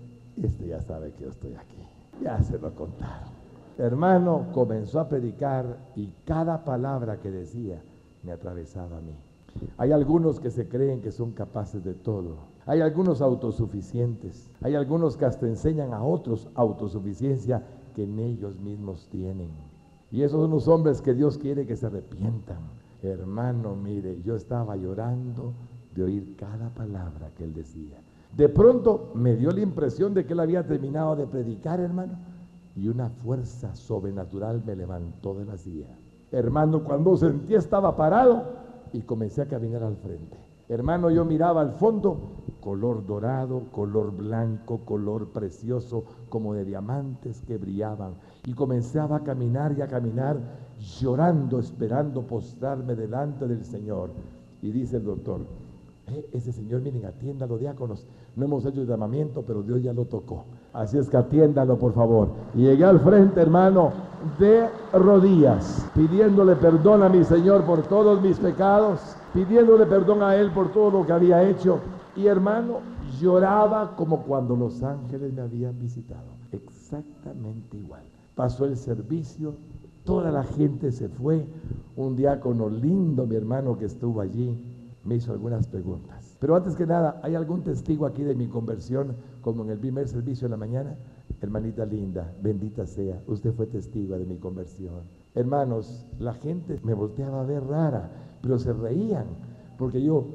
ya sabe que yo estoy aquí, ya se lo contaron. Hermano, comenzó a predicar y cada palabra que decía me atravesaba a mí. Hay algunos que se creen que son capaces de todo. Hay algunos autosuficientes. Hay algunos que hasta enseñan a otros autosuficiencia que en ellos mismos tienen. Y esos son los hombres que Dios quiere que se arrepientan. Hermano, mire, yo estaba llorando de oír cada palabra que él decía. De pronto me dio la impresión de que él había terminado de predicar, hermano, y una fuerza sobrenatural me levantó de la silla. Hermano, cuando sentí estaba parado y comencé a caminar al frente. Hermano, yo miraba al fondo, color dorado, color blanco, color precioso, como de diamantes que brillaban. Y comenzaba a caminar y a caminar, llorando, esperando postrarme delante del Señor. Y dice el doctor, ese señor, miren, atiéndalo, diáconos. No hemos hecho el llamamiento, pero Dios ya lo tocó. Así es que atiéndalo, por favor. Y llegué al frente, hermano, de rodillas, pidiéndole perdón a mi Señor por todos mis pecados, pidiéndole perdón a Él por todo lo que había hecho. Y hermano, lloraba como cuando los ángeles me habían visitado. Exactamente igual. Pasó el servicio, toda la gente se fue. Un diácono lindo, mi hermano, que estuvo allí, me hizo algunas preguntas. Pero antes que nada, ¿hay algún testigo aquí de mi conversión, como en el primer servicio de la mañana? Hermanita linda, bendita sea, usted fue testigo de mi conversión. Hermanos, la gente me volteaba a ver rara, pero se reían, porque yo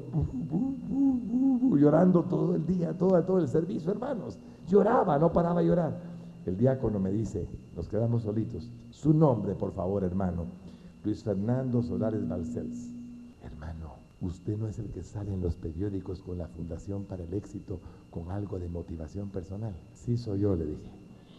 llorando todo el día, todo el servicio, hermanos. Lloraba, no paraba de llorar. El diácono me dice, nos quedamos solitos. Su nombre, por favor, hermano. Luis Fernando Solares Balcells. Hermano, usted no es el que sale en los periódicos con la Fundación para el Éxito con algo de motivación personal. Sí, soy yo, le dije.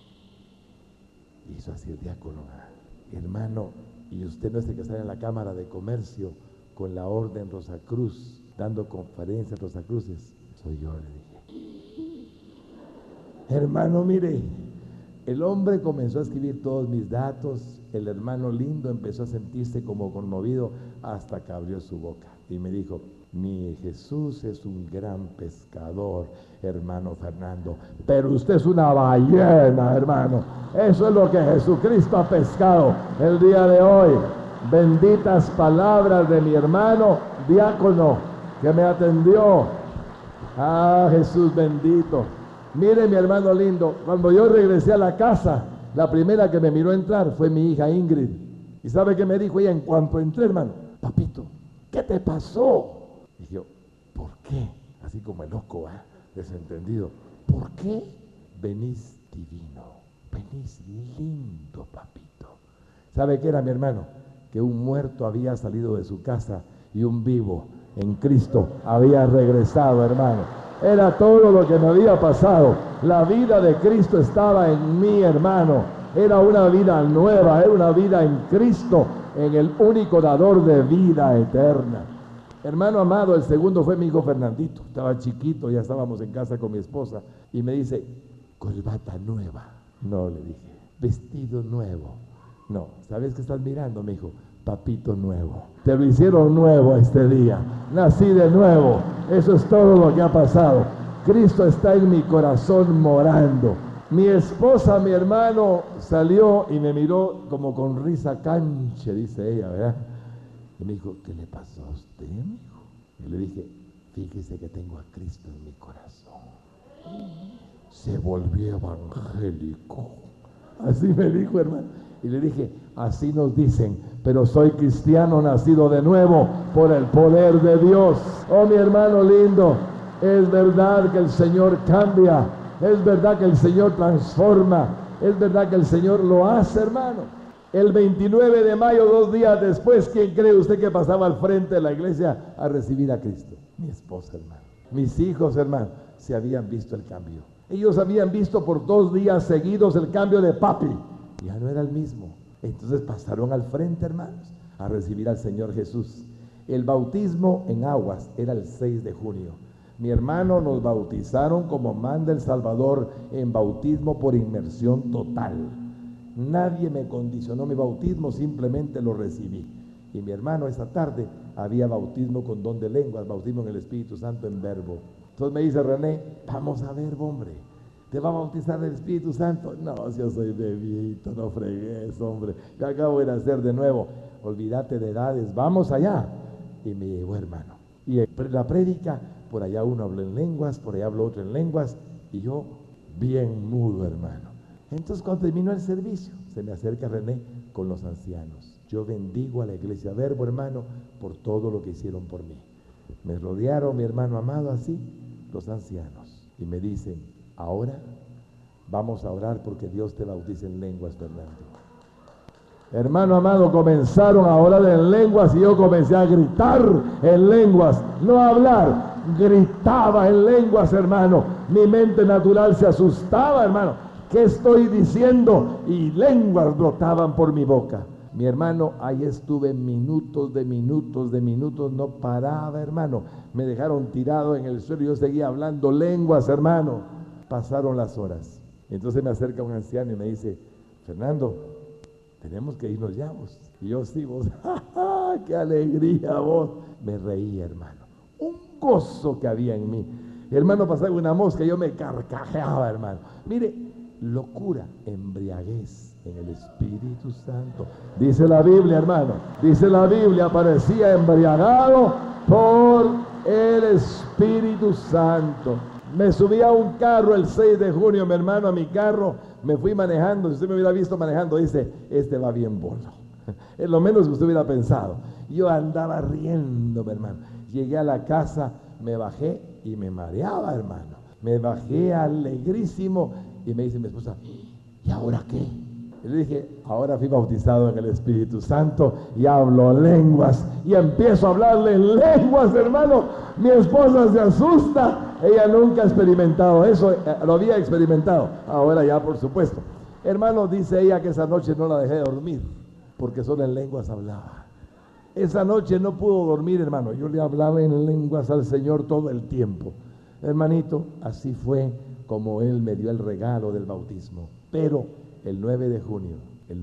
Hizo así el diácono. Hermano, ¿y usted no es el que sale en la Cámara de Comercio con la Orden Rosacruz, dando conferencias Rosacruces? Soy yo, le dije. Hermano, mire, el hombre comenzó a escribir todos mis datos. El hermano lindo empezó a sentirse como conmovido hasta que abrió su boca y me dijo: mi Jesús es un gran pescador, hermano Fernando, pero usted es una ballena, hermano. Eso es lo que Jesucristo ha pescado el día de hoy. Benditas palabras de mi hermano diácono que me atendió. Ah, Jesús bendito. Mire, mi hermano lindo, cuando yo regresé a la casa, la primera que me miró entrar fue mi hija Ingrid. ¿Y sabe qué me dijo ella en cuanto entré, hermano? Papito, ¿qué te pasó? Y yo, ¿por qué? Así como el loco, desentendido. ¿Por qué? Venís divino, venís lindo, papito. ¿Sabe qué era, mi hermano? Que un muerto había salido de su casa y un vivo en Cristo había regresado, hermano. Era todo lo que me había pasado. La vida de Cristo estaba en mí, hermano. Era una vida nueva, era una vida en Cristo, en el único dador de vida eterna. Hermano amado, el segundo fue mi hijo Fernandito. Estaba chiquito, ya estábamos en casa con mi esposa. Y me dice, corbata nueva. No, le dije, vestido nuevo. No, ¿sabes qué estás mirando, mi hijo? Papito nuevo. Te lo hicieron nuevo este día. Nací de nuevo. Eso es todo lo que ha pasado. Cristo está en mi corazón morando. Mi esposa, mi hermano, salió y me miró como con risa canche, dice ella, ¿verdad? Y me dijo, ¿qué le pasó a usted, mijo? Y le dije, fíjese que tengo a Cristo en mi corazón. Se volvió evangélico. Así me dijo, hermano. Y le dije, así nos dicen, pero soy cristiano nacido de nuevo por el poder de Dios. Oh, mi hermano lindo, es verdad que el Señor cambia, es verdad que el Señor transforma, es verdad que el Señor lo hace, hermano. El 29 de mayo, 2 días después, ¿quién cree usted que pasaba al frente de la iglesia a recibir a Cristo? Mi esposa, hermano. Mis hijos, hermano, se habían visto el cambio. Ellos habían visto por 2 días seguidos el cambio de papi. Ya no era el mismo. Entonces pasaron al frente, hermanos, a recibir al Señor Jesús. El bautismo en aguas era el 6 de junio. Mi hermano, nos bautizaron como manda el Salvador, en bautismo por inmersión total. Nadie me condicionó mi bautismo, simplemente lo recibí. Y mi hermano, esa tarde había bautismo con don de lenguas, bautismo en el Espíritu Santo en verbo. Entonces me dice René, vamos a verbo, hombre. ¿Te va a bautizar el Espíritu Santo? No, si yo soy bebito, no fregues, hombre. Yo acabo de nacer de nuevo. Olvídate de edades, vamos allá. Y me llevó, hermano. Y la prédica, por allá uno habló en lenguas, por allá habló otro en lenguas, y yo bien mudo, hermano. Entonces, cuando terminó el servicio, se me acerca René con los ancianos. Yo bendigo a la iglesia Verbo, hermano, por todo lo que hicieron por mí. Me rodearon, mi hermano amado, así, los ancianos. Y me dicen, ahora vamos a orar porque Dios te bautice en lenguas, Fernando. Hermano amado, comenzaron a orar en lenguas y yo comencé a gritar en lenguas, no a hablar, gritaba en lenguas, hermano. Mi mente natural se asustaba, hermano. ¿Qué estoy diciendo? Y lenguas brotaban por mi boca. Mi hermano, ahí estuve minutos, no paraba, hermano. Me dejaron tirado en el suelo y yo seguía hablando lenguas, hermano. Pasaron las horas. Entonces me acerca un anciano y me dice, Fernando, tenemos que irnos ya, vos. Y yo sí, vos, ¡qué alegría, vos! Me reía, hermano. Un gozo que había en mí. Hermano, pasaba una mosca y yo me carcajeaba, hermano. Mire, locura, embriaguez en el Espíritu Santo. Dice la Biblia, hermano, dice la Biblia, parecía embriagado por el Espíritu Santo. Me subí a un carro el 6 de junio, mi hermano, a mi carro, me fui manejando. Si usted me hubiera visto manejando, dice, este va bien bolo. Es lo menos que usted hubiera pensado. Yo andaba riéndome, hermano. Llegué a la casa, me bajé y me mareaba, hermano. Me bajé alegrísimo y me dice mi esposa, ¿y ahora qué? Y le dije, ahora fui bautizado en el Espíritu Santo y hablo lenguas y empiezo a hablarle en lenguas, hermano. Mi esposa se asusta, ella nunca ha experimentado eso, lo había experimentado, ahora ya por supuesto. Hermano, dice ella que esa noche no la dejé de dormir, porque solo en lenguas hablaba. Esa noche no pudo dormir, hermano, yo le hablaba en lenguas al Señor todo el tiempo. Hermanito, así fue como Él me dio el regalo del bautismo. Pero el 9 de junio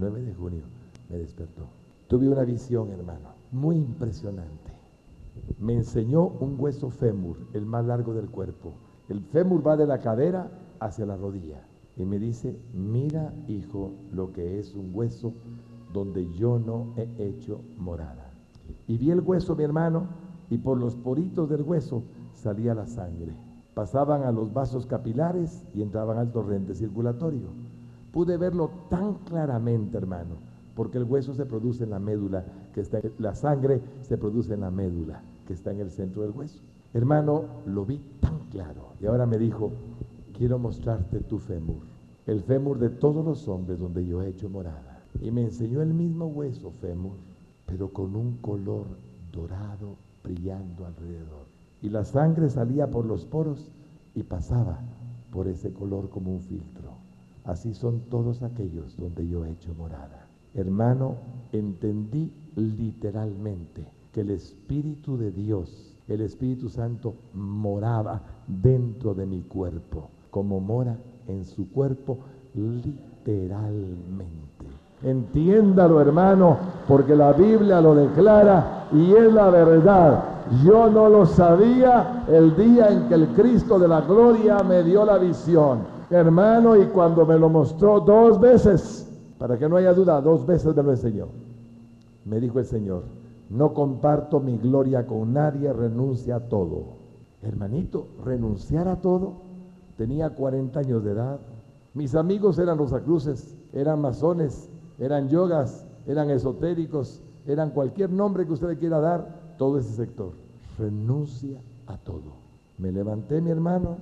me despertó. Tuve una visión, hermano, muy impresionante. Me enseñó un hueso fémur, el más largo del cuerpo. El fémur va de la cadera hacia la rodilla. Y me dice, mira, hijo, lo que es un hueso donde yo no he hecho morada. Y vi el hueso, mi hermano, y por los poritos del hueso salía la sangre. Pasaban a los vasos capilares y entraban al torrente circulatorio. Pude verlo tan claramente, hermano, porque el hueso se produce en la médula, la sangre se produce en la médula, que está en el centro del hueso. Hermano, lo vi tan claro. Y ahora me dijo, quiero mostrarte tu fémur, el fémur de todos los hombres donde yo he hecho morada. Y me enseñó el mismo hueso fémur, pero con un color dorado brillando alrededor. Y la sangre salía por los poros y pasaba por ese color como un filtro. Así son todos aquellos donde yo he hecho morada. Hermano, entendí literalmente que el Espíritu de Dios, el Espíritu Santo, moraba dentro de mi cuerpo, como mora en su cuerpo literalmente. Entiéndalo, hermano, porque la Biblia lo declara y es la verdad. Yo no lo sabía el día en que el Cristo de la gloria me dio la visión, hermano, y cuando me lo mostró 2 veces, para que no haya duda, 2 veces me lo enseñó. Me dijo el Señor, no comparto mi gloria con nadie, renuncia a todo. Hermanito, renunciar a todo. Tenía 40 años de edad. Mis amigos eran rosacruces, eran masones, eran yogas, eran esotéricos, eran cualquier nombre que usted le quiera dar, todo ese sector. Renuncia a todo. Me levanté, mi hermano,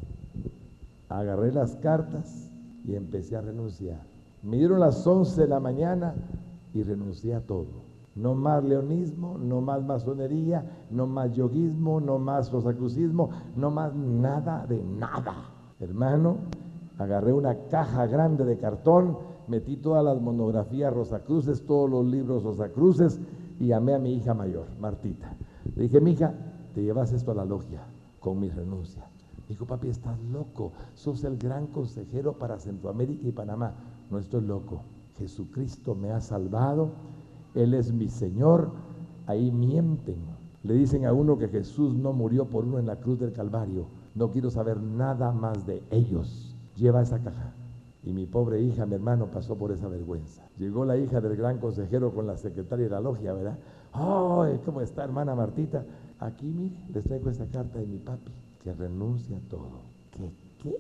agarré las cartas y empecé a renunciar. Me dieron las 11 de la mañana y renuncié a todo. No más leonismo, no más masonería, no más yoguismo, no más rosacrucismo, no más nada de nada. Hermano, agarré una caja grande de cartón, metí todas las monografías rosacruces, todos los libros rosacruces y llamé a mi hija mayor, Martita. Le dije, mija, te llevas esto a la logia con mi renuncia. Dijo, papi, estás loco, sos el gran consejero para Centroamérica y Panamá. No estoy loco, Jesucristo me ha salvado, Él es mi Señor. Ahí mienten, le dicen a uno que Jesús no murió por uno en la cruz del Calvario. No quiero saber nada más de ellos. Lleva esa caja. Y mi pobre hija, mi hermano, pasó por esa vergüenza. Llegó la hija del gran consejero con la secretaria de la logia, ¿verdad? ¡Ay! ¿Cómo está, hermana Martita? Aquí, mire, les traigo esta carta de mi papi, que renuncia a todo. ¿Qué?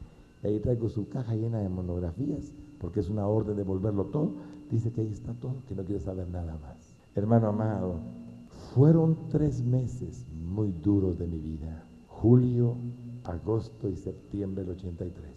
Y ahí traigo su caja llena de monografías, porque es una orden de devolverlo todo. Dice que ahí está todo, que no quiere saber nada más. Hermano amado, fueron 3 meses muy duros de mi vida. Julio, agosto y septiembre del 83.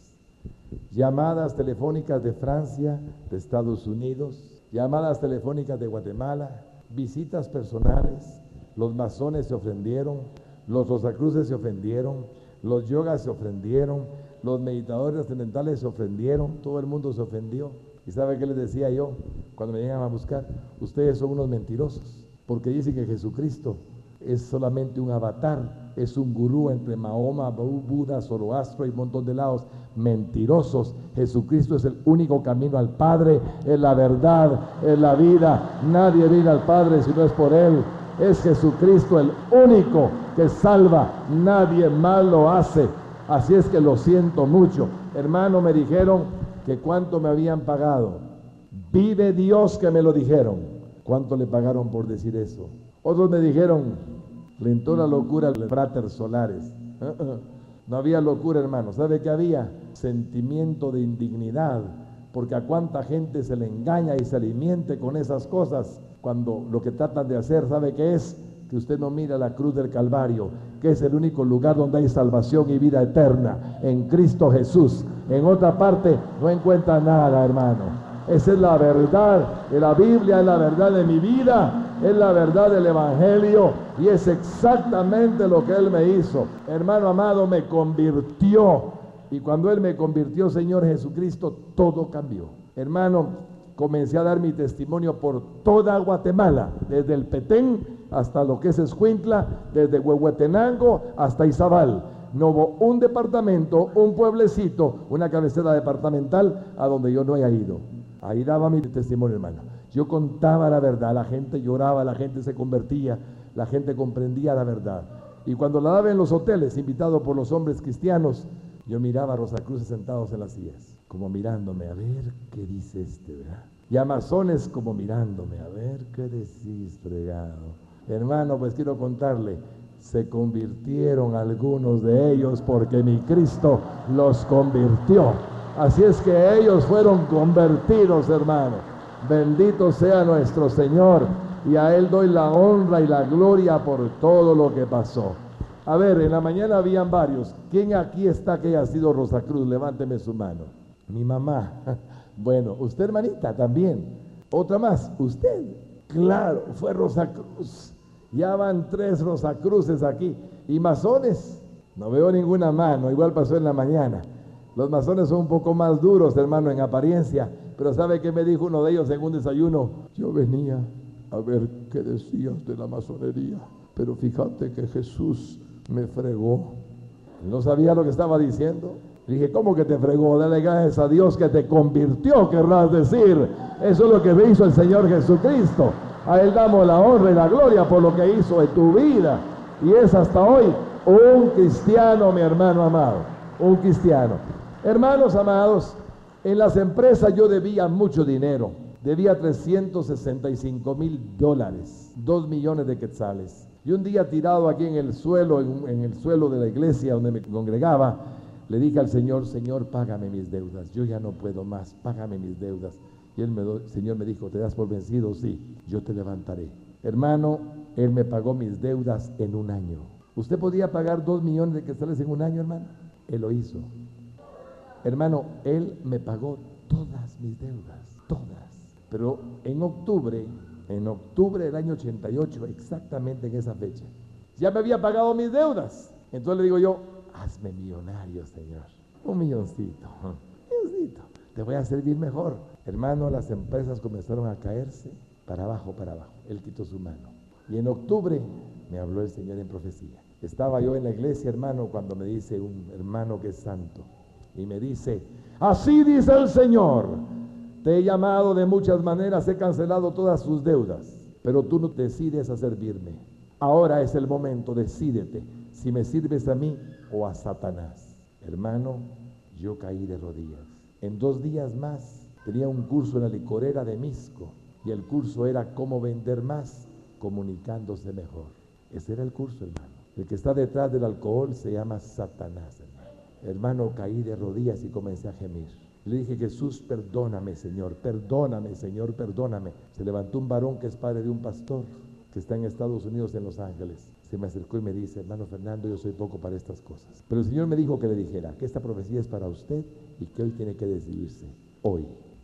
Llamadas telefónicas de Francia, de Estados Unidos, llamadas telefónicas de Guatemala, visitas personales. Los masones se ofendieron, los rosacruces se ofendieron, los yogas se ofendieron, los meditadores trascendentales se ofendieron, todo el mundo se ofendió. ¿Y sabe qué les decía yo cuando me llegan a buscar? Ustedes son unos mentirosos, porque dicen que Jesucristo es solamente un avatar, es un gurú entre Mahoma, Buda, Zoroastro y un montón de lados. Mentirosos. Jesucristo es el único camino al Padre, es la verdad, es la vida. Nadie viene al Padre si no es por Él. Es Jesucristo el único que salva, nadie más lo hace. Así es que lo siento mucho. Hermano, me dijeron que cuánto me habían pagado. Vive Dios que me lo dijeron. ¿Cuánto le pagaron por decir eso? Otros me dijeron, le entró la locura al Frater Solares. No había locura, hermano. ¿Sabe qué había? Sentimiento de indignidad, porque a cuánta gente se le engaña y se le miente con esas cosas, cuando lo que tratan de hacer, ¿sabe qué es? Que usted no mira la cruz del Calvario, que es el único lugar donde hay salvación y vida eterna, en Cristo Jesús. En otra parte no encuentra nada, hermano. Esa es la verdad de la Biblia, es la verdad de mi vida, es la verdad del Evangelio y es exactamente lo que Él me hizo. Hermano amado, me convirtió. Y cuando Él me convirtió, Señor Jesucristo, todo cambió. Hermano, comencé a dar mi testimonio por toda Guatemala, desde el Petén hasta lo que es Escuintla, desde Huehuetenango hasta Izabal. No hubo un departamento, un pueblecito, una cabecera departamental a donde yo no haya ido. Ahí daba mi testimonio, hermano. Yo contaba la verdad, la gente lloraba, la gente se convertía, la gente comprendía la verdad. Y cuando la daba en los hoteles, invitado por los hombres cristianos, yo miraba a Rosacruces sentados en las sillas, como mirándome, a ver qué dice este, ¿verdad? Y amazones como mirándome, a ver qué decís, fregado. Hermano, pues quiero contarle, se convirtieron algunos de ellos porque mi Cristo los convirtió. Así es que ellos fueron convertidos, hermano. Bendito sea nuestro Señor, y a Él doy la honra y la gloria por todo lo que pasó. A ver, en la mañana habían varios. ¿Quién aquí está que haya sido Rosacruz? Levánteme su mano. Mi mamá. Bueno, usted, hermanita, también. Otra más, usted. Claro, fue Rosacruz. Ya van 3 Rosacruces aquí. ¿Y masones? No veo ninguna mano, igual pasó en la mañana. Los masones son un poco más duros, hermano, en apariencia. Pero ¿sabe qué me dijo uno de ellos en un desayuno? Yo venía a ver qué decías de la masonería, pero fíjate que Jesús me fregó. No sabía lo que estaba diciendo. Le dije, ¿cómo que te fregó? Dale gracias a Dios que te convirtió, querrás decir. Eso es lo que me hizo el Señor Jesucristo. A Él damos la honra y la gloria por lo que hizo en tu vida. Y es hasta hoy un cristiano, mi hermano amado. Un cristiano. Hermanos amados, en las empresas yo debía mucho dinero. Debía $365,000, 2 millones de quetzales. Y un día tirado aquí en el suelo, en el suelo de la iglesia donde me congregaba, le dije al Señor, Señor, págame mis deudas. Yo ya no puedo más, págame mis deudas. Y el Señor me dijo, ¿te das por vencido? Sí, yo te levantaré. Hermano, Él me pagó mis deudas en un año. ¿Usted podía pagar 2 millones de quetzales en un año, hermano? Él lo hizo. Hermano, Él me pagó todas mis deudas, todas. Pero en octubre del año 88, exactamente en esa fecha, ya me había pagado mis deudas. Entonces le digo yo, hazme millonario, Señor. Un milloncito, te voy a servir mejor. Hermano, las empresas comenzaron a caerse para abajo, para abajo. Él quitó su mano. Y en octubre me habló el Señor en profecía. Estaba yo en la iglesia, hermano, cuando me dice un hermano que es santo. Y me dice, así dice el Señor, te he llamado de muchas maneras, he cancelado todas sus deudas, pero tú no decides a servirme. Ahora es el momento, decídete, si me sirves a mí o a Satanás. Hermano, yo caí de rodillas. En 2 días más tenía un curso en la licorera de Misco, y el curso era cómo vender más, comunicándose mejor. Ese era el curso, hermano. El que está detrás del alcohol se llama Satanás, hermano. Hermano, caí de rodillas y comencé a gemir. Le dije, Jesús, perdóname, Señor, perdóname, Señor, perdóname. Se levantó un varón que es padre de un pastor que está en Estados Unidos, en Los Ángeles. Se me acercó y me dice, hermano Fernando, yo soy poco para estas cosas. Pero el Señor me dijo que le dijera que esta profecía es para usted y que hoy tiene que decidirse. Hoy.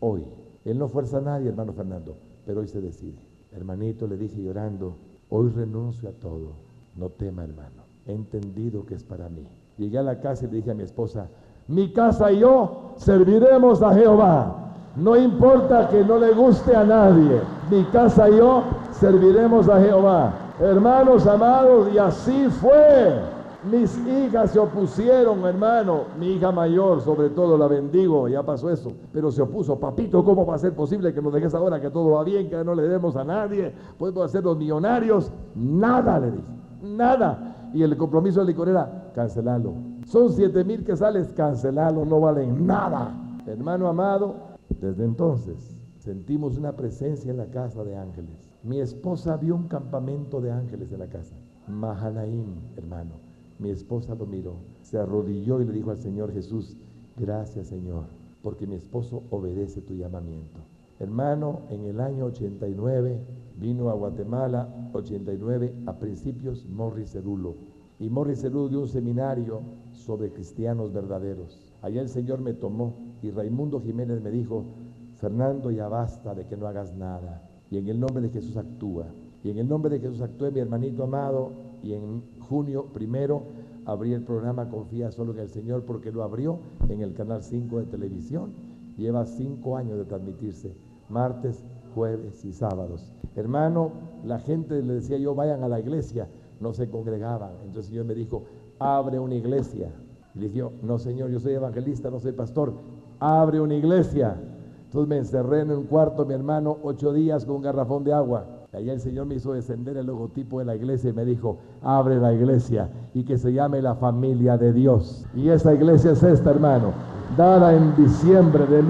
Él no fuerza a nadie, hermano Fernando, pero hoy se decide. Hermanito, le dije llorando, hoy renuncio a todo. No tema, hermano. He entendido que es para mí. Llegué a la casa y le dije a mi esposa, mi casa y yo serviremos a Jehová. No importa que no le guste a nadie. Mi casa y yo serviremos a Jehová. Hermanos amados, y así fue. Mis hijas se opusieron, hermano. Mi hija mayor, sobre todo, la bendigo, ya pasó eso. Pero se opuso, papito, ¿cómo va a ser posible que nos dejes ahora que todo va bien, que no le demos a nadie? Podemos hacer los millonarios. Nada, le dije, nada. Y el compromiso de licorera, cancelalo. Son 7,000 quetzales, cancelalo, no valen nada. Hermano amado, desde entonces sentimos una presencia en la casa de ángeles. Mi esposa vio un campamento de ángeles en la casa. Mahanaim, hermano. Mi esposa lo miró, se arrodilló y le dijo al Señor Jesús, gracias, Señor, porque mi esposo obedece tu llamamiento. Hermano, en el año 89 vino a Guatemala, 89 a principios, Morris Cerulo. Y Morris Cerulo dio un seminario sobre cristianos verdaderos. Allá el Señor me tomó y Raimundo Jiménez me dijo, Fernando, ya basta de que no hagas nada. Y en el nombre de Jesús actúa. Y en el nombre de Jesús actúe, mi hermanito amado. Y en junio 1 abrí el programa Confía Solo en el Señor, porque lo abrió en el Canal 5 de televisión. Lleva 5 años de transmitirse, martes, jueves y sábados. Hermano, la gente le decía yo, vayan a la iglesia, no se congregaban. Entonces el Señor me dijo, abre una iglesia. Y le dije yo, no señor, yo soy evangelista, no soy pastor, abre una iglesia. Entonces me encerré en un cuarto, mi hermano, 8 días con un garrafón de agua. Y allá el Señor me hizo descender el logotipo de la iglesia y me dijo, abre la iglesia y que se llame la familia de Dios. Y esa iglesia es esta, hermano, dada en diciembre de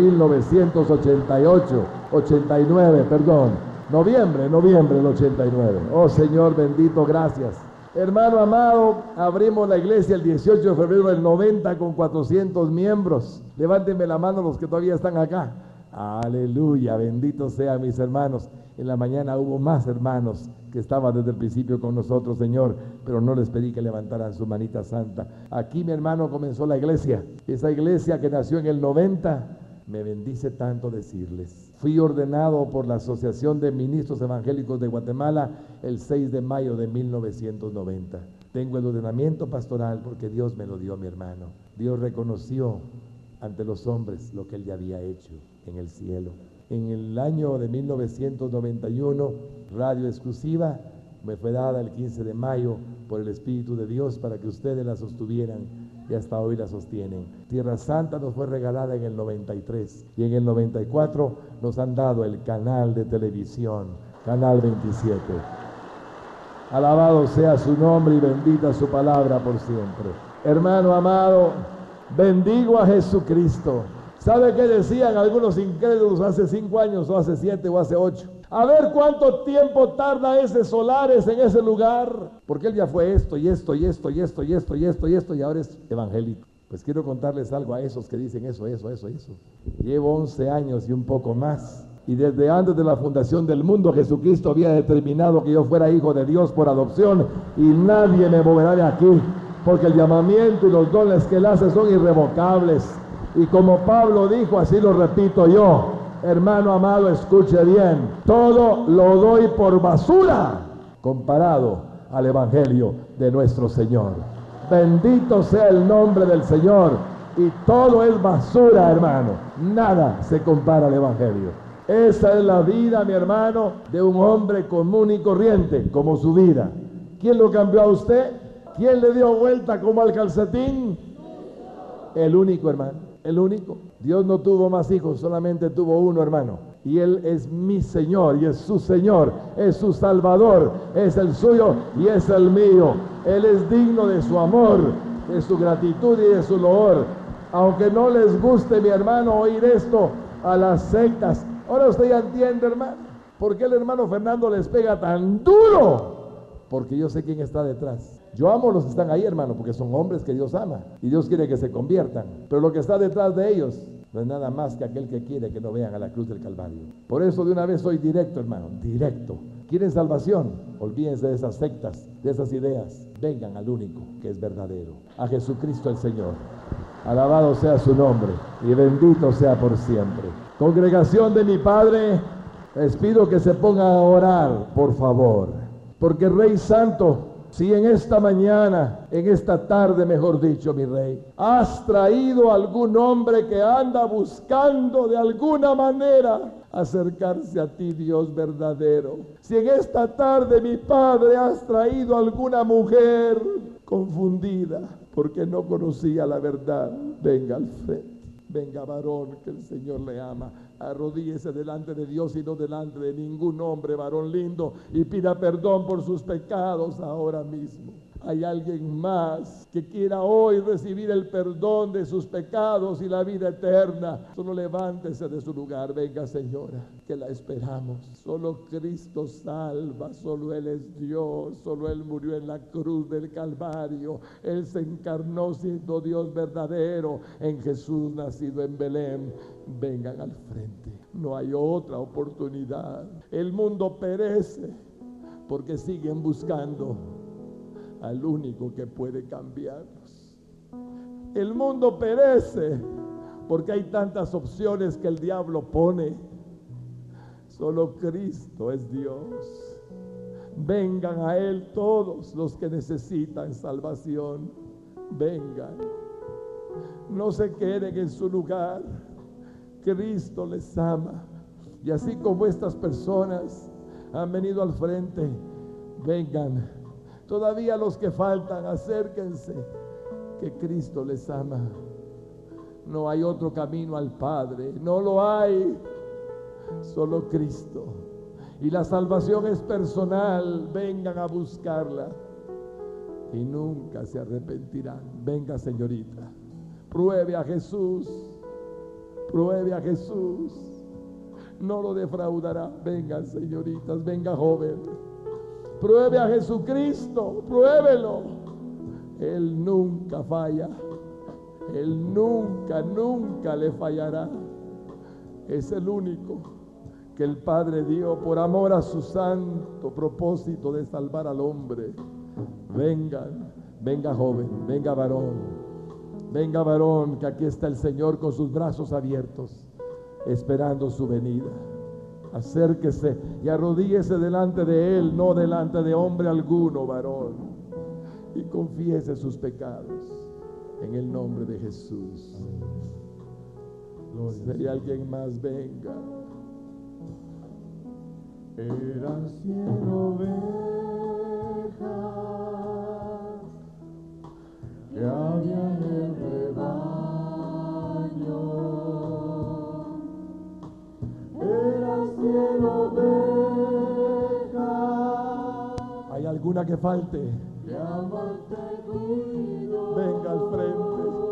1989, noviembre del 89. Oh Señor bendito, gracias. Hermano amado, abrimos la iglesia el 18 de febrero del 90 con 400 miembros. Levántenme la mano los que todavía están acá. Aleluya, bendito sea mis hermanos. En la mañana hubo más hermanos que estaban desde el principio con nosotros, Señor, pero no les pedí que levantaran su manita santa. Aquí, mi hermano, comenzó la iglesia. Esa iglesia que nació en el 90, me bendice tanto decirles. Fui ordenado por la Asociación de Ministros Evangélicos de Guatemala el 6 de mayo de 1990. Tengo el ordenamiento pastoral porque Dios me lo dio, mi hermano. Dios reconoció ante los hombres lo que Él ya había hecho en el cielo. En el año de 1991, Radio Exclusiva me fue dada el 15 de mayo por el Espíritu de Dios para que ustedes la sostuvieran y hasta hoy la sostienen. Tierra Santa nos fue regalada en el 93 y en el 94 nos han dado el canal de televisión, Canal 27. Alabado sea su nombre y bendita su palabra por siempre. Hermano amado, bendigo a Jesucristo. ¿Sabe qué decían algunos incrédulos hace 5 años o hace 7 o hace 8? A ver cuánto tiempo tarda ese Solares en ese lugar. Porque él ya fue esto y esto y esto y esto y esto y esto y esto y ahora es evangélico. Pues quiero contarles algo a esos que dicen eso. Llevo 11 años y un poco más. Y desde antes de la fundación del mundo, Jesucristo había determinado que yo fuera hijo de Dios por adopción y nadie me moverá de aquí. Porque el llamamiento y los dones que Él hace son irrevocables. Y como Pablo dijo, así lo repito yo, hermano amado, escuche bien, todo lo doy por basura comparado al Evangelio de nuestro Señor. Bendito sea el nombre del Señor. Y todo es basura, hermano. Nada se compara al Evangelio. Esa es la vida, mi hermano, de un hombre común y corriente, como su vida. ¿Quién lo cambió a usted? ¿Quién le dio vuelta como al calcetín? El único, hermano. El único. Dios no tuvo más hijos, solamente tuvo uno, hermano. Y Él es mi Señor, y es su Señor, es su Salvador, es el suyo y es el mío. Él es digno de su amor, de su gratitud y de su loor. Aunque no les guste, mi hermano, oír esto a las sectas. Ahora usted ya entiende, hermano, por qué el hermano Fernando les pega tan duro. Porque yo sé quién está detrás. Yo amo a los que están ahí, hermano, porque son hombres que Dios ama y Dios quiere que se conviertan. Pero lo que está detrás de ellos no es nada más que aquel que quiere que no vean a la cruz del Calvario. Por eso de una vez soy directo, hermano, directo. ¿Quieren salvación? Olvídense de esas sectas, de esas ideas. Vengan al único que es verdadero, a Jesucristo el Señor. Alabado sea su nombre y bendito sea por siempre. Congregación de mi Padre, les pido que se pongan a orar, por favor. Porque Rey Santo, si en esta mañana, en esta tarde, mejor dicho, mi Rey, has traído a algún hombre que anda buscando de alguna manera acercarse a ti, Dios verdadero. Si en esta tarde, mi Padre, has traído a alguna mujer confundida porque no conocía la verdad, venga al frente. Venga, varón, que el Señor le ama. Arrodíllese delante de Dios y no delante de ningún hombre, varón lindo, y pida perdón por sus pecados ahora mismo. Hay alguien más que quiera hoy recibir el perdón de sus pecados y la vida eterna. Solo levántese de su lugar. Venga, señora, que la esperamos. Solo Cristo salva, solo Él es Dios, solo Él murió en la cruz del Calvario. Él se encarnó siendo Dios verdadero en Jesús nacido en Belén. Vengan al frente. No hay otra oportunidad. El mundo perece porque siguen buscando al único que puede cambiarnos. El mundo perece porque hay tantas opciones que el diablo pone. Solo Cristo es Dios. Vengan a Él todos los que necesitan salvación. Vengan. No se queden en su lugar. Cristo les ama. Y así como estas personas han venido al frente, vengan. Todavía los que faltan, acérquense, que Cristo les ama. No hay otro camino al Padre, no lo hay, solo Cristo. Y la salvación es personal, vengan a buscarla y nunca se arrepentirán. Venga, señorita, pruebe a Jesús, pruebe a Jesús, no lo defraudará. Vengan, señoritas, venga, joven, pruebe a Jesucristo, pruébelo. Él nunca falla, Él nunca, nunca le fallará. Es el único que el Padre dio por amor a su santo propósito de salvar al hombre. Vengan, venga joven, venga varón, que aquí está el Señor con sus brazos abiertos, esperando su venida. Acérquese y arrodíllese delante de Él, no delante de hombre alguno, varón, y confiese sus pecados en el nombre de Jesús. Si alguien más, venga. Eran 100 ovejas que había en el rebaño. Eran 100 ovejas. ¿Hay alguna que falte? Que amante cuidó. Venga al frente.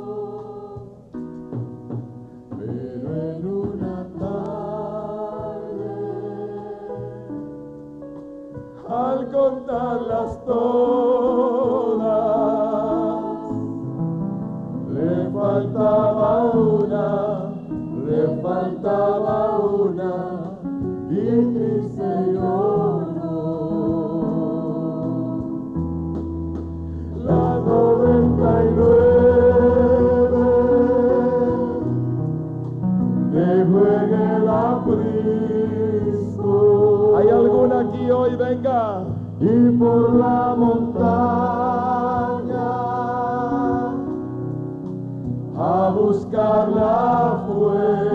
Pero en una tarde, al contarlas todas, le faltaba una, y triste lloró. La 99 dejó en el aprisco. ¿hay alguna aquí hoy? Venga. Y por la montaña a buscarla fue.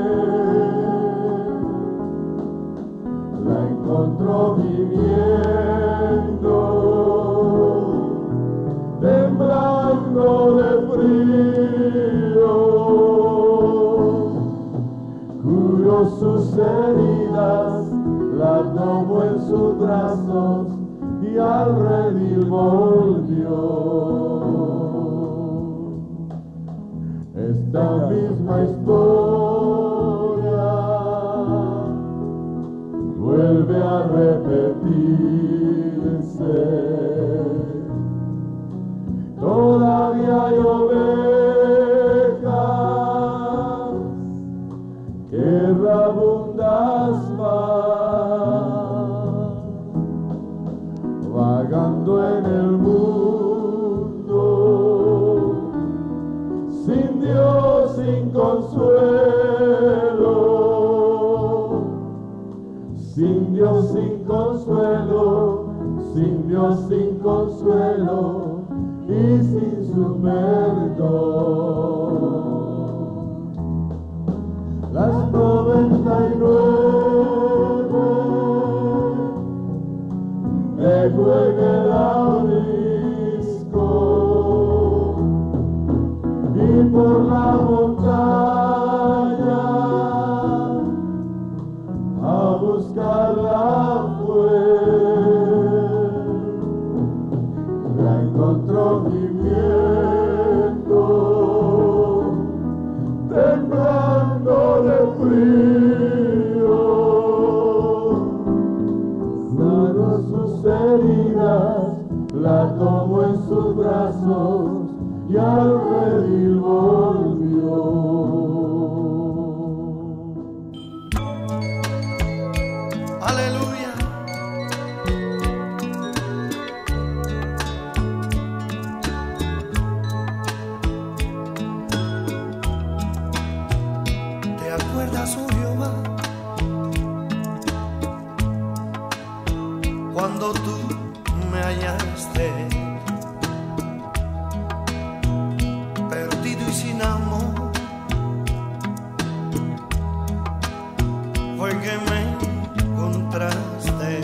La encontró viviendo, temblando de frío. Curó sus heridas, la tomó en sus brazos y al redil volvió. Esta misma historia vuelve a repetirse. Todavía hay ovejas que rabundas más, vagando en el mundo, sin Dios, sin consuelo, sin Dios, sin consuelo, sin Dios, sin consuelo y sin su perdón. Las 99 dejó en el aprisco y por la montaña a buscarla fue. La encontró viviendo, temblando de frío. Sanó sus heridas, la tomó en sus brazos y al redil volvió. Aleluya. tú me hallaste, perdido y sin amor, fue que me encontraste.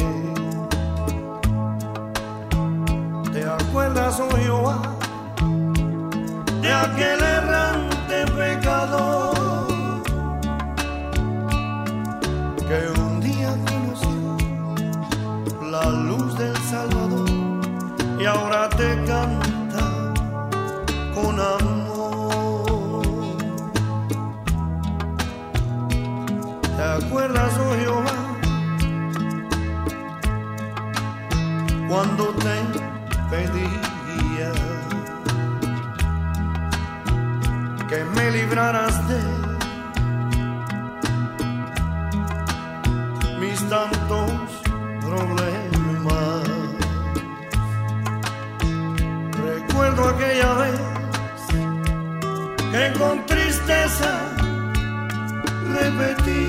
¿Te acuerdas, oh Jehová, de aquel errante pecador que un día conoció la luz del Salvador y ahora te canta con amor? ¿Te acuerdas, oh Jehová, cuando te pedía que me libraras de mis tantos problemas? Recuerdo aquella vez que con tristeza repetí: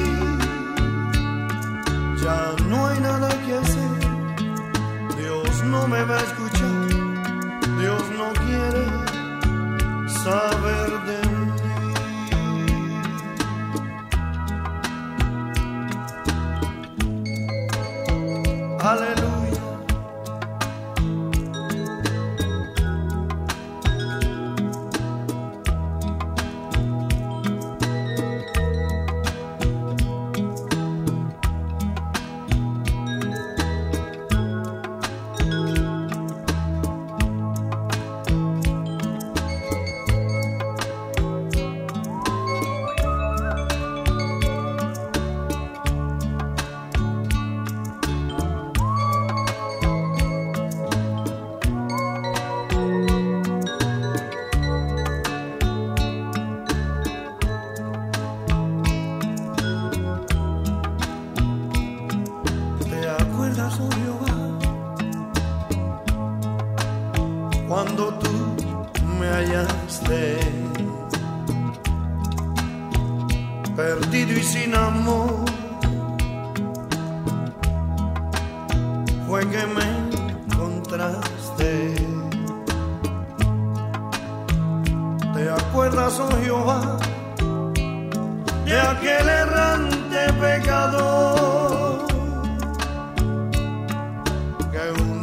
ya no hay nada que hacer, Dios no me va a escuchar, Dios no quiere saber de mí. Aleluya. Oh Jehová, cuando tú me hallaste, perdido y sin amor, fue que me encontraste. ¿Te acuerdas, oh Jehová, de aquel errante pecador que un